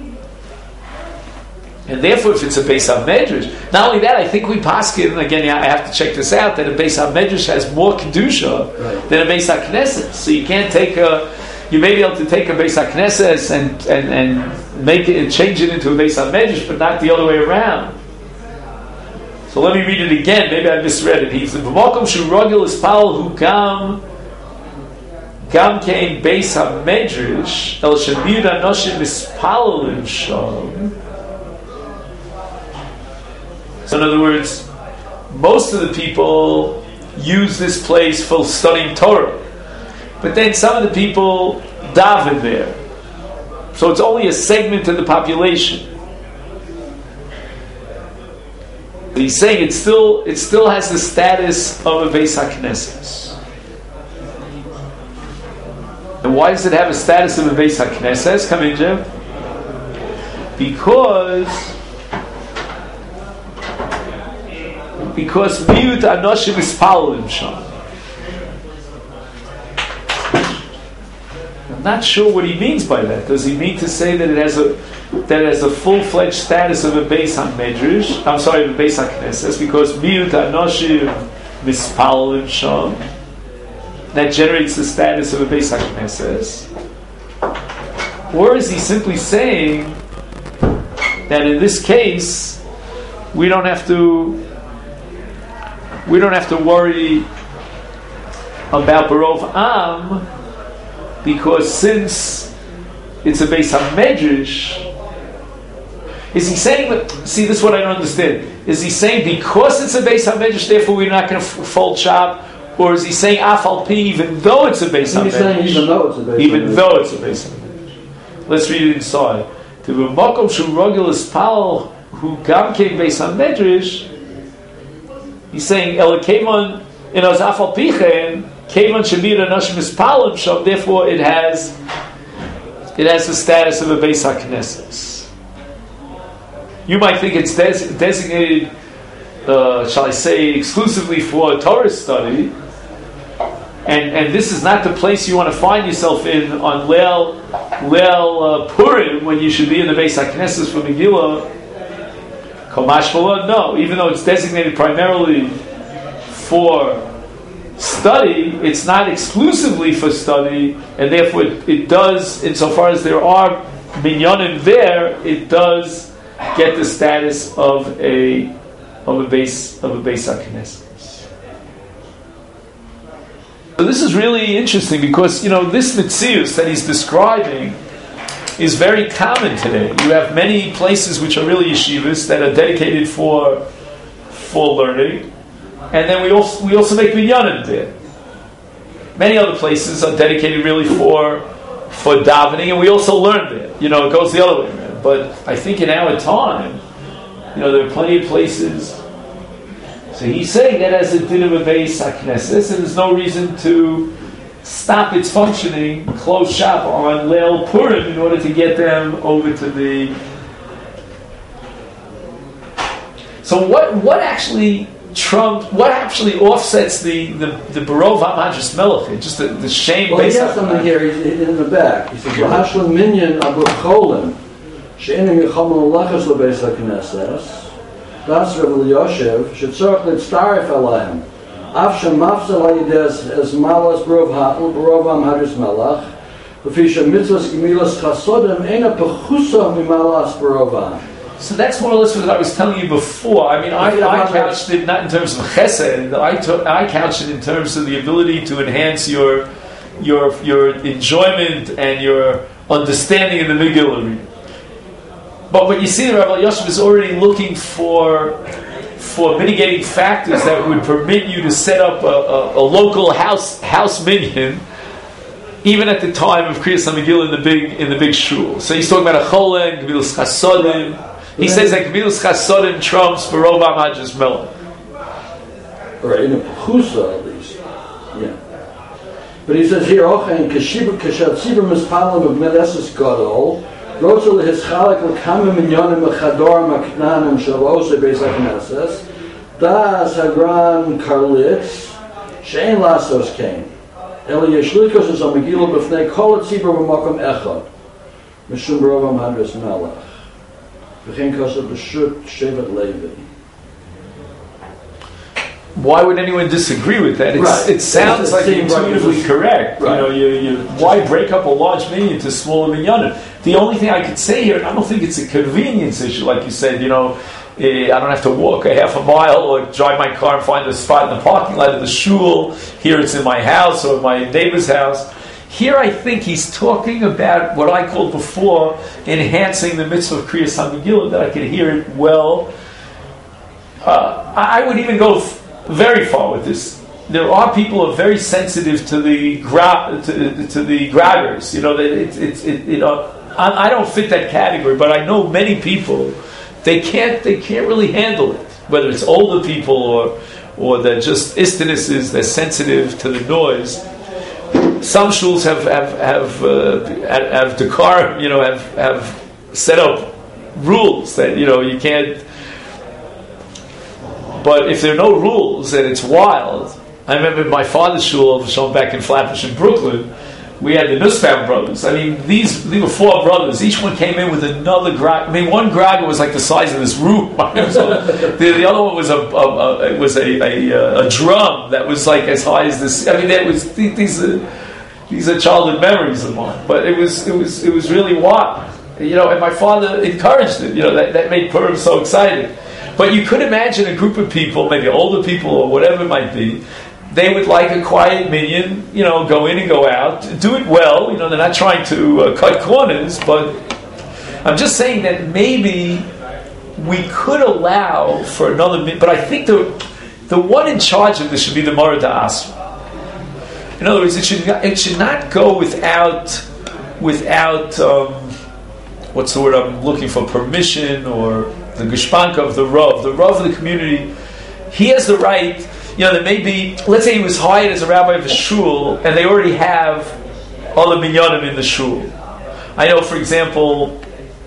And therefore, if it's a Beis HaMedrash, not only that, I think we paskin, again, I have to check this out, that a Beis HaMedrash has more Kedusha than a Beis HaKnesses. So you can't you may be able to take a Beis HaKnesses and make it and change it into a Beis HaMedrash, but not the other way around. So let me read it again. Maybe I misread it. He's B'makom shu rogel ispal hu gam kein Beis HaMedrash el shamir anoshim ispalalim shom. So in other words, most of the people use this place for studying Torah, but then some of the people daven there. So it's only a segment of the population. He's saying it still has the status of a Beis HaKnesses. And why does it have a status of a Beis HaKnesses? Come in, Jim. Because miut anoshim ispalim sham. I'm not sure what he means by that. Does he mean to say that it has a full-fledged status of a Beis HaMedrash? I'm sorry, of a Beis HaKnesses, because miut anoshim mispalim sham. That generates the status of a Beis HaKnesses. Or is he simply saying that in this case we don't have to worry about Barov Am, because since it's a Beis HaMedrash, is he saying that? See, this is what I don't understand. Is he saying because it's a Beis HaMedrash, therefore we're not going to fold shop, or is he saying Afal Pi even though it's a Beis HaMedrash? He's saying even though it's a Beis HaMedrash. Even though it's a Beis HaMedrash. Let's read it inside. To the Makom Shul Rogel Ispal who Gam Kein Beis HaMedrash. He's saying Elakevon in Azafal Pichen Kevon Shamir Anoshim Ispalim Shom. Therefore, it has the status of a Beis HaKnesses. You might think it's designated, shall I say, exclusively for Torah study, and this is not the place you want to find yourself in on Leil Purim when you should be in the Beis HaKnesses for Megillah. Kamash Malon, no. Even though it's designated primarily for study, it's not exclusively for study, and therefore it does, insofar as there are minyanim there, it does get the status of a Beis HaKnesses. So this is really interesting because this Metzius that he's describing is very common today. You have many places which are really yeshivas that are dedicated for learning, and then we also make minyanim there. Many other places are dedicated really for davening, and we also learn there. It goes the other way around. But I think in our time, there are plenty of places. So he's saying that as a din of a Beis HaKnesses, and there's no reason to stop its functioning, close shop on Leil Purim in order to get them over to the. So what actually offsets the Barov HaMadrash Melech? Just the shame. Well, he has something here in the back. He says, "Lahashlam minyan abu cholim she'enim yichamol lachas lebeis haknesses das Rav Yoshev shetzorach litztaref elahem af shemafzel hayides as malas Barov HaMadrash Melech v'fisha mitzvahs gemilas chasodim ena pechusa mimalas Barov HaMadrash." So that's more or less what I was telling you before. I mean, I couched it not in terms of chesed. I couched it in terms of the ability to enhance your enjoyment and your understanding in the Megillah. But what you see, the Rabbi Yosef is already looking for mitigating factors that would permit you to set up a local house minyan, even at the time of Kriyas HaMegillah in the big shul. So he's talking about a cholen, Gemilas Chasodim. He says that Gemilas Chasodim trumps Barov HaMadrash Melech. Right, in a Pechusa at least. Yeah. But he says here, Ochen, Kashat Sibur Mispalim of Medesis Gadol, Rotzel Hischalik L'Kamim Minyonim Mechador Maknanim Shalose Beis HaKnesses, Das Hagran Karlitz, Shein Lasos Kain. Eli Yeshlikos is a Megillah B'fnei Kol Tzibur B'Makom Echad, Mishum Barov HaMadrash Melech. Why would anyone disagree with that? It sounds like intuitively correct. Right. Why break up a large minyan into smaller minyanim? The only thing I could say here, and I don't think it's a convenience issue, like you said. I don't have to walk a half a mile or drive my car and find a spot in the parking lot of the shul. Here it's in my house or my neighbor's house. Here I think he's talking about what I called before enhancing the mitzvah of Kriyas HaMegillah, that I could hear it well. I would even go very far with this. There are people who are very sensitive to the grabbers. I don't fit that category, but I know many people. They can't really handle it. Whether it's older people or they're just istanesses, they're sensitive to the noise. Some shuls have dekar, have set up rules that you can't. But if there are no rules and it's wild, I remember my father's shul back in Flatbush in Brooklyn. We had the Nussbaum brothers. I mean, these were four brothers. Each one came in with another grag. I mean, one grag was like the size of this room. The other one was a drum that was like as high as this. I mean, these are childhood memories of mine. But it was really wild. and my father encouraged it. That made Purim so exciting. But you could imagine a group of people, maybe older people or whatever it might be, they would like a quiet minyan, go in and go out, do it well. They're not trying to cut corners, but I'm just saying that maybe we could allow for another minyan. But I think the one in charge of this should be the Moreh D'Asra. In other words, it should not go without what's the word I'm looking for, permission or the gushpanka of the Rav. The Rav of the community, he has the right. There may be, let's say he was hired as a rabbi of a shul, and they already have other minyanim in the shul. I know, for example,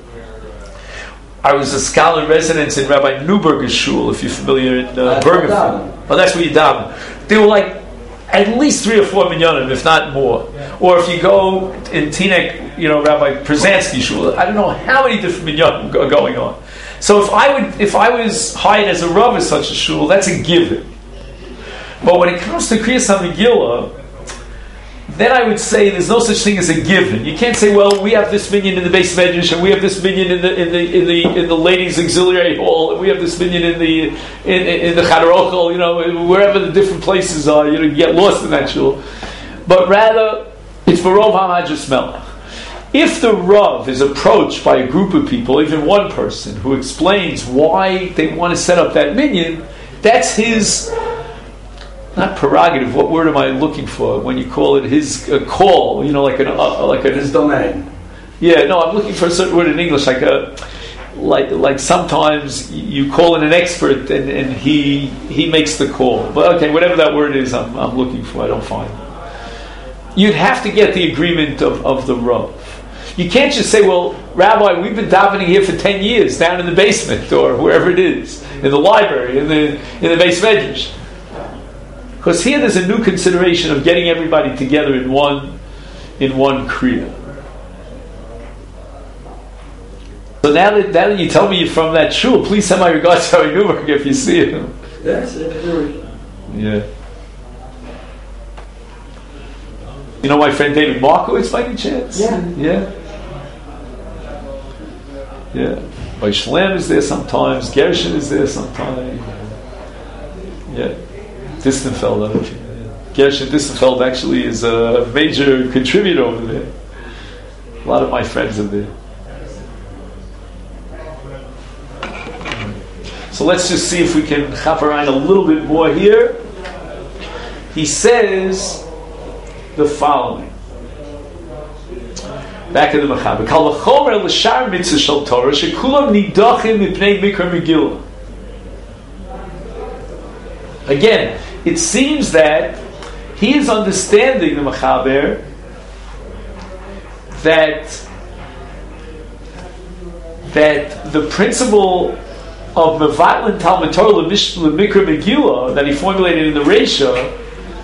I was a scholar in residence in Rabbi Newberger's shul, if you're familiar, in Bergenfield. Oh, that's where you daven. They were like at least 3 or 4 minyanim, if not more. Or if you go in Teaneck, Rabbi Przansky's shul, I don't know how many different minyanim are going on. So if I was hired as a rav of such a shul, that's a given. But when it comes to Kriyas HaMegillah, then I would say there's no such thing as a given. You can't say, well, we have this minyan in the Beis Medrash, and we have this minyan in the ladies' auxiliary hall, and we have this minyan in the Chadar Ochel, wherever the different places are. You get lost in that shul. But rather, it's Barov HaMadrash Melech. If the Rav is approached by a group of people, even one person, who explains why they want to set up that minyan, that's his, not prerogative, what word am I looking for when you call it his call, his domain. Yeah, no, I'm looking for a certain word in English, like sometimes you call in an expert and he makes the call. But okay, whatever that word is I'm looking for, I don't find it. You'd have to get the agreement of the Rav. You can't just say, well, Rabbi, we've been davening here for 10 years, down in the basement, or wherever it is, in the library, in the Beis Medrash. Because here there's a new consideration of getting everybody together in one kriya. So now that you tell me you're from that shul, please send my regards to Rabbi Newberg if you see him. Yes, yeah. You know my friend David Markowitz by any chance? Yeah. Yeah. Shlem is there sometimes. Gershon is there sometimes. Yeah. Distenfeld, I don't know. Gershon Distenfeld actually is a major contributor over there. A lot of my friends are there. So let's just see if we can chaperine a little bit more here. He says the following. Back in the Mechaber. Kal v'chomer l'shar mitzvah shel Torah shekulam nidachim mipnei mikra Megillah. Again, it seems that he is understanding, the Mechaber, that the principle of mevatlin Talmud Torah l'mikra Megillah that he formulated in the Reisha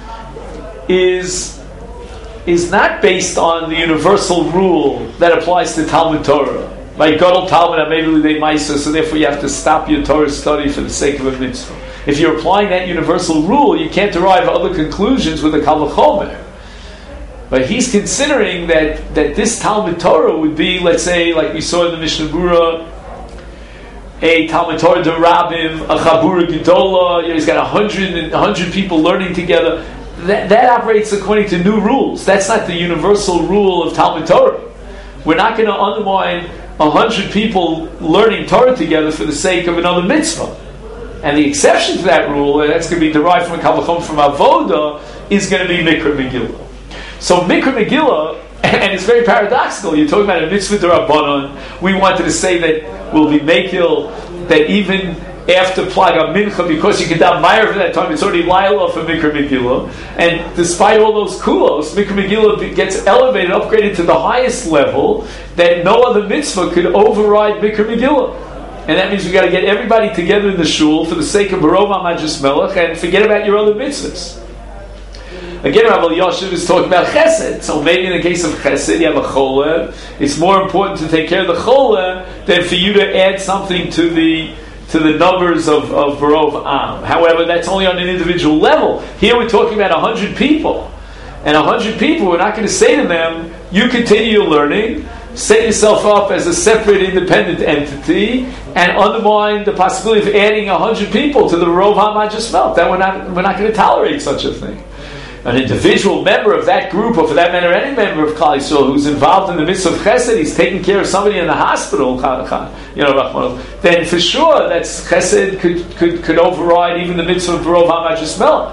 is not based on the universal rule that applies to Talmud Torah. Like Gadol Talmud HaMevili Dei Maisa, so therefore you have to stop your Torah study for the sake of a mitzvah. If you're applying that universal rule, you can't derive other conclusions with a Kal V'chomer. But he's considering that this Talmud Torah would be, let's say, like we saw in the Mishnah Berurah, a Talmud Torah de Rabbim, a Chabura Gedola, he's got 100 people learning together. That operates according to new rules. That's not the universal rule of Talmud Torah. We're not going to undermine 100 people learning Torah together for the sake of another mitzvah. And the exception to that rule, and that's going to be derived from a Kal V'chomer from Avoda, is going to be Mikra Megillah. So Mikra Megillah, and it's very paradoxical, you're talking about a mitzvah d'Rabbanan. We wanted to say that we'll be Mekil, that even after Plag HaMincha, because you can daven Ma'ariv at that time, it's already Laila for Mikra Megillah. And despite all those kulos, Mikra Megillah gets elevated, upgraded to the highest level that no other mitzvah could override Mikra Megillah. And that means we've got to get everybody together in the shul for the sake of Barov HaMadrash Melech and forget about your other mitzvahs. Again, Rabbi Yoshev is talking about chesed. So maybe in the case of chesed, you have a choleh. It's more important to take care of the choleh than for you to add something to the numbers of Barov Am. However, that's only on an individual level. Here we're talking about 100 people. And 100 people, we're not going to say to them, you continue your learning, set yourself up as a separate, independent entity, and undermine the possibility of adding 100 people to the Rov HaMajas Melt. That we're not going to tolerate such a thing. An individual member of that group, or for that matter, any member of Klal Yisrael who's involved in the midst of Chesed, he's taking care of somebody in the hospital, then for sure that's Chesed could override even the mitzvah of Rov HaMajas Melt.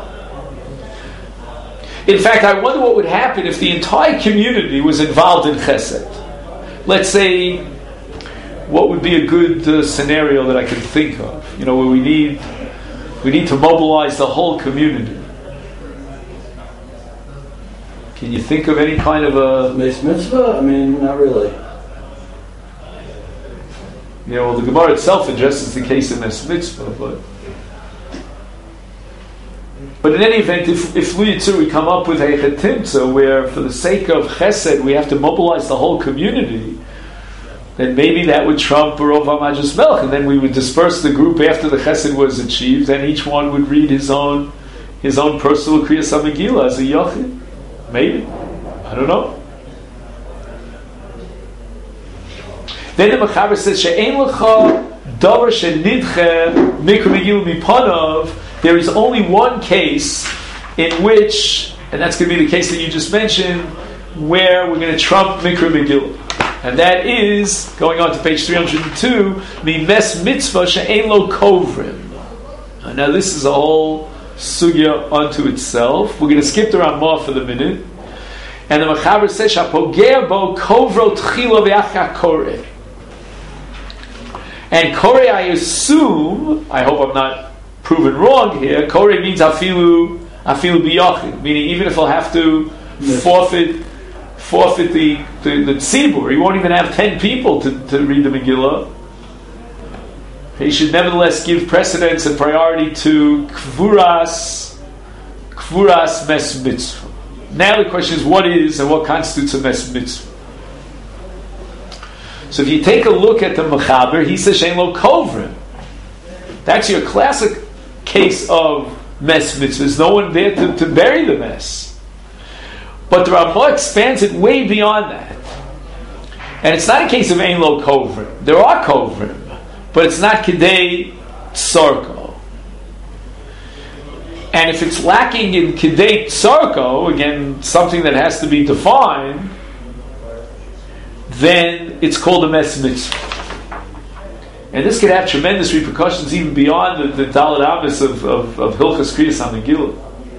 In fact, I wonder what would happen if the entire community was involved in Chesed. Let's say, what would be a good scenario that I can think of? Where we need to mobilize the whole community. Can you think of any kind of a Meis Mitzvah? I mean, not really. The Gemara itself addresses the case of Meis Mitzvah, but in any event, if Lu Yitzur, we come up with a Chetimtza where, for the sake of Chesed, we have to mobilize the whole community, then maybe that would trump Rov HaMajas Melech, and then we would disperse the group after the Chesed was achieved, and each one would read his own personal Kriyas HaMegillah as a Yochid. Maybe. I don't know. Then the Mechaber says, She'ein lecha davar shenidche mikra megillah mipanov. There is only one case in which, and that's going to be the case that you just mentioned, where we're going to trump mikra megillah. And that is, going on to page 302, mimes mitzvah she'ein lo kovrim. Now this is a whole sugya unto itself. We're going to skip the Ramah for the minute. And the Mechaber says, Shapoger bo kovro tchila v'achka koreh. And koreh, I assume, I hope I'm not proven wrong here, koreh means afilu biyachid, meaning even if I'll have to forfeit the tzibur, he won't even have 10 people to read the Megillah. He should nevertheless give precedence and priority to kvuras mes mitzvah. Now the question is, what is and what constitutes a mes mitzvah? So if you take a look at the Mechaber, he says she'ein lo kovrim. That's your classic case of mes mitzvah. There's no one there to bury the mess. But the Ramah expands it way beyond that. And it's not a case of ein lo kovrim. There are kovrim, but it's not Kidei Tsarko. And if it's lacking in Kidei Tsarko, again, something that has to be defined, then it's called a mes mitzvah. And this could have tremendous repercussions even beyond the Dalet Amis of Hilchas Kriyas HaMegillah.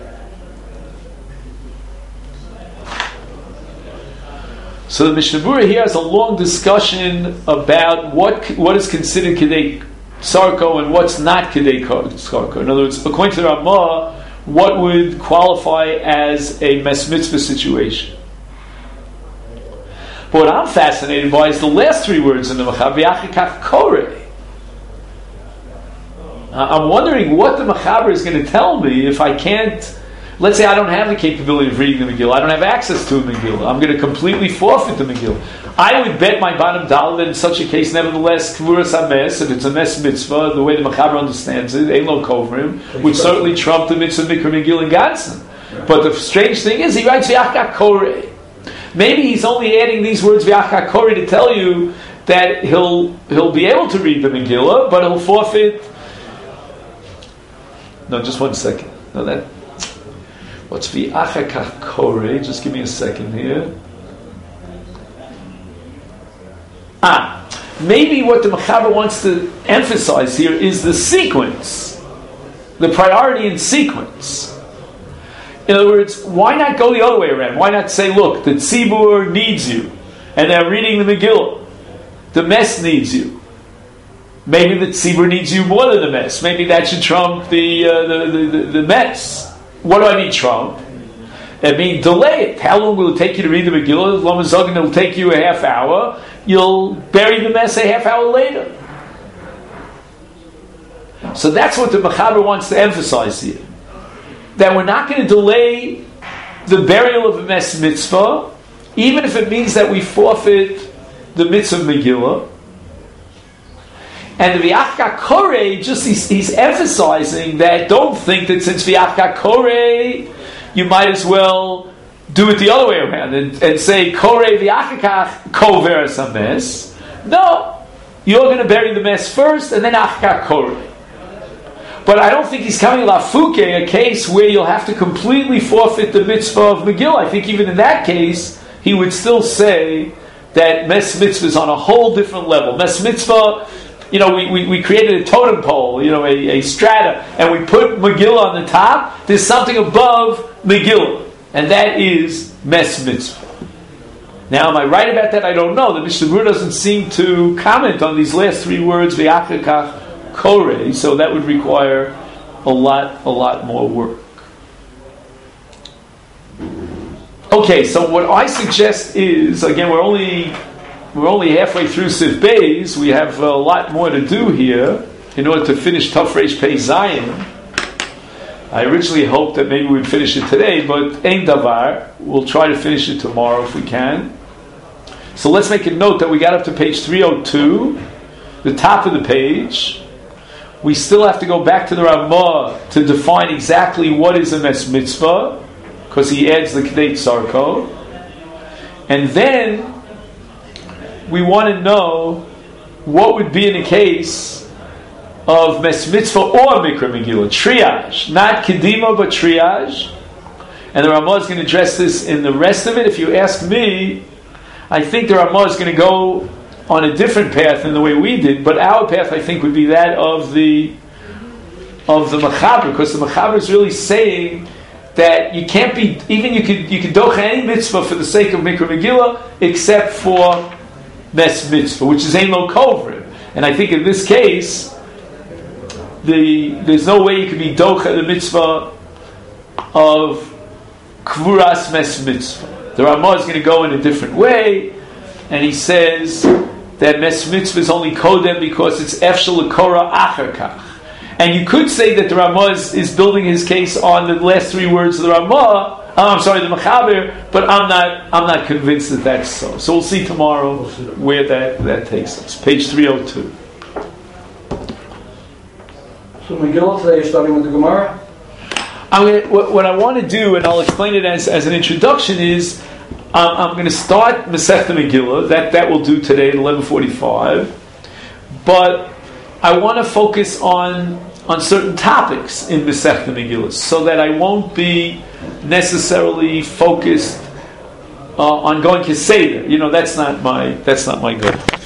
So the Mishnah Berurah here has a long discussion about what is considered Kidei Tsarko and what's not Kidei Tsarko. In other words, according to the Ramah, what would qualify as a mes mitzvah situation. But what I'm fascinated by is the last three words in the Mechaber, V'achikach koreh. I'm wondering what the Mechaber is going to tell me if I can't. Let's say I don't have the capability of reading the Megillah. I don't have access to a Megillah. I'm going to completely forfeit the Megillah. I would bet my bottom dollar that in such a case, nevertheless, Kvuras HaMes, if it's a mes mitzvah, the way the Mechaber understands it, ein lo kovrim, would certainly trump the mitzvah Mikra Megillah in Ganson. But the strange thing is, he writes V'achikach koreh. Maybe he's only adding these words V'achikach koreh to tell you that he'll be able to read the Megillah, but he'll forfeit. No, just one second. No, that. What's V'achikach koreh? Just give me a second here. Maybe what the Mechaber wants to emphasize here is the sequence, the priority in sequence. In other words, why not go the other way around? Why not say, look, the Tzibur needs you, and they're reading the Megillah. The mess needs you. Maybe the Tzibur needs you more than the mess. Maybe that should trump the mess. What do I mean trump? I mean delay it. How long will it take you to read the Megillah? Lamazogin, it'll take you a half hour. You'll bury the mess a half hour later. So that's what the Mechaber wants to emphasize here. That we're not going to delay the burial of a mes mitzvah, even if it means that we forfeit the mitzvah Megillah. And the V'achikach koreh, just he's emphasizing that don't think that since V'achikach koreh, you might as well do it the other way around and say korei v'achakach kover sames. No, you're going to bury the mess first and then achakach korei. But I don't think he's coming lafuke, a case where you'll have to completely forfeit the mitzvah of Megillah. I think even in that case, he would still say that mes mitzvah is on a whole different level. Mes mitzvah, we created a totem pole, a strata, and we put Megillah on the top. There's something above Megillah, and that is mes mitzvah. Now, am I right about that? I don't know. The Mishnah Berurah doesn't seem to comment on these last three words, v'achakach korei, so that would require a lot more work. Okay, so what I suggest is, again, we're only halfway through Sif Beis. We have a lot more to do here in order to finish Taf Reish Pei Zayin. I originally hoped that maybe we'd finish it today, but Ein Davar. We'll try to finish it tomorrow if we can. So let's make a note that we got up to page 302, the top of the page. We still have to go back to the Ramah to define exactly what is a mes mitzvah, because he adds the Kedei Tzarko. And then we want to know what would be in a case of mes mitzvah or mikra megillah. Triage. Not kedima, but triage. And the Ramah is going to address this in the rest of it. If you ask me, I think the Ramah is going to go on a different path than the way we did, but our path, I think, would be that of the Mechaber, because the Mechaber is really saying that you can't be, even you could docha any mitzvah for the sake of Mikra Megillah, except for mes mitzvah, which is ein lo kovrim. And I think in this case, there's no way you could be docha the mitzvah of kvuras mes mitzvah. The Ramah is going to go in a different way, and he says that mes mitzvah is only kodem because it's efshel lekora acher kach. And you could say that the Ramah is building his case on the last three words of the Ramah. The Mechaber, but I'm not convinced that that's so. So we'll see tomorrow where that takes us. Page 302. So Megillah today is starting with the Gemara. What I want to do, and I'll explain it as an introduction, is I'm going to start Masechta Megillah. That will do today at 11:45. But I want to focus on certain topics in Masechta Megillah, so that I won't be necessarily focused on going Keseder. That's not my goal.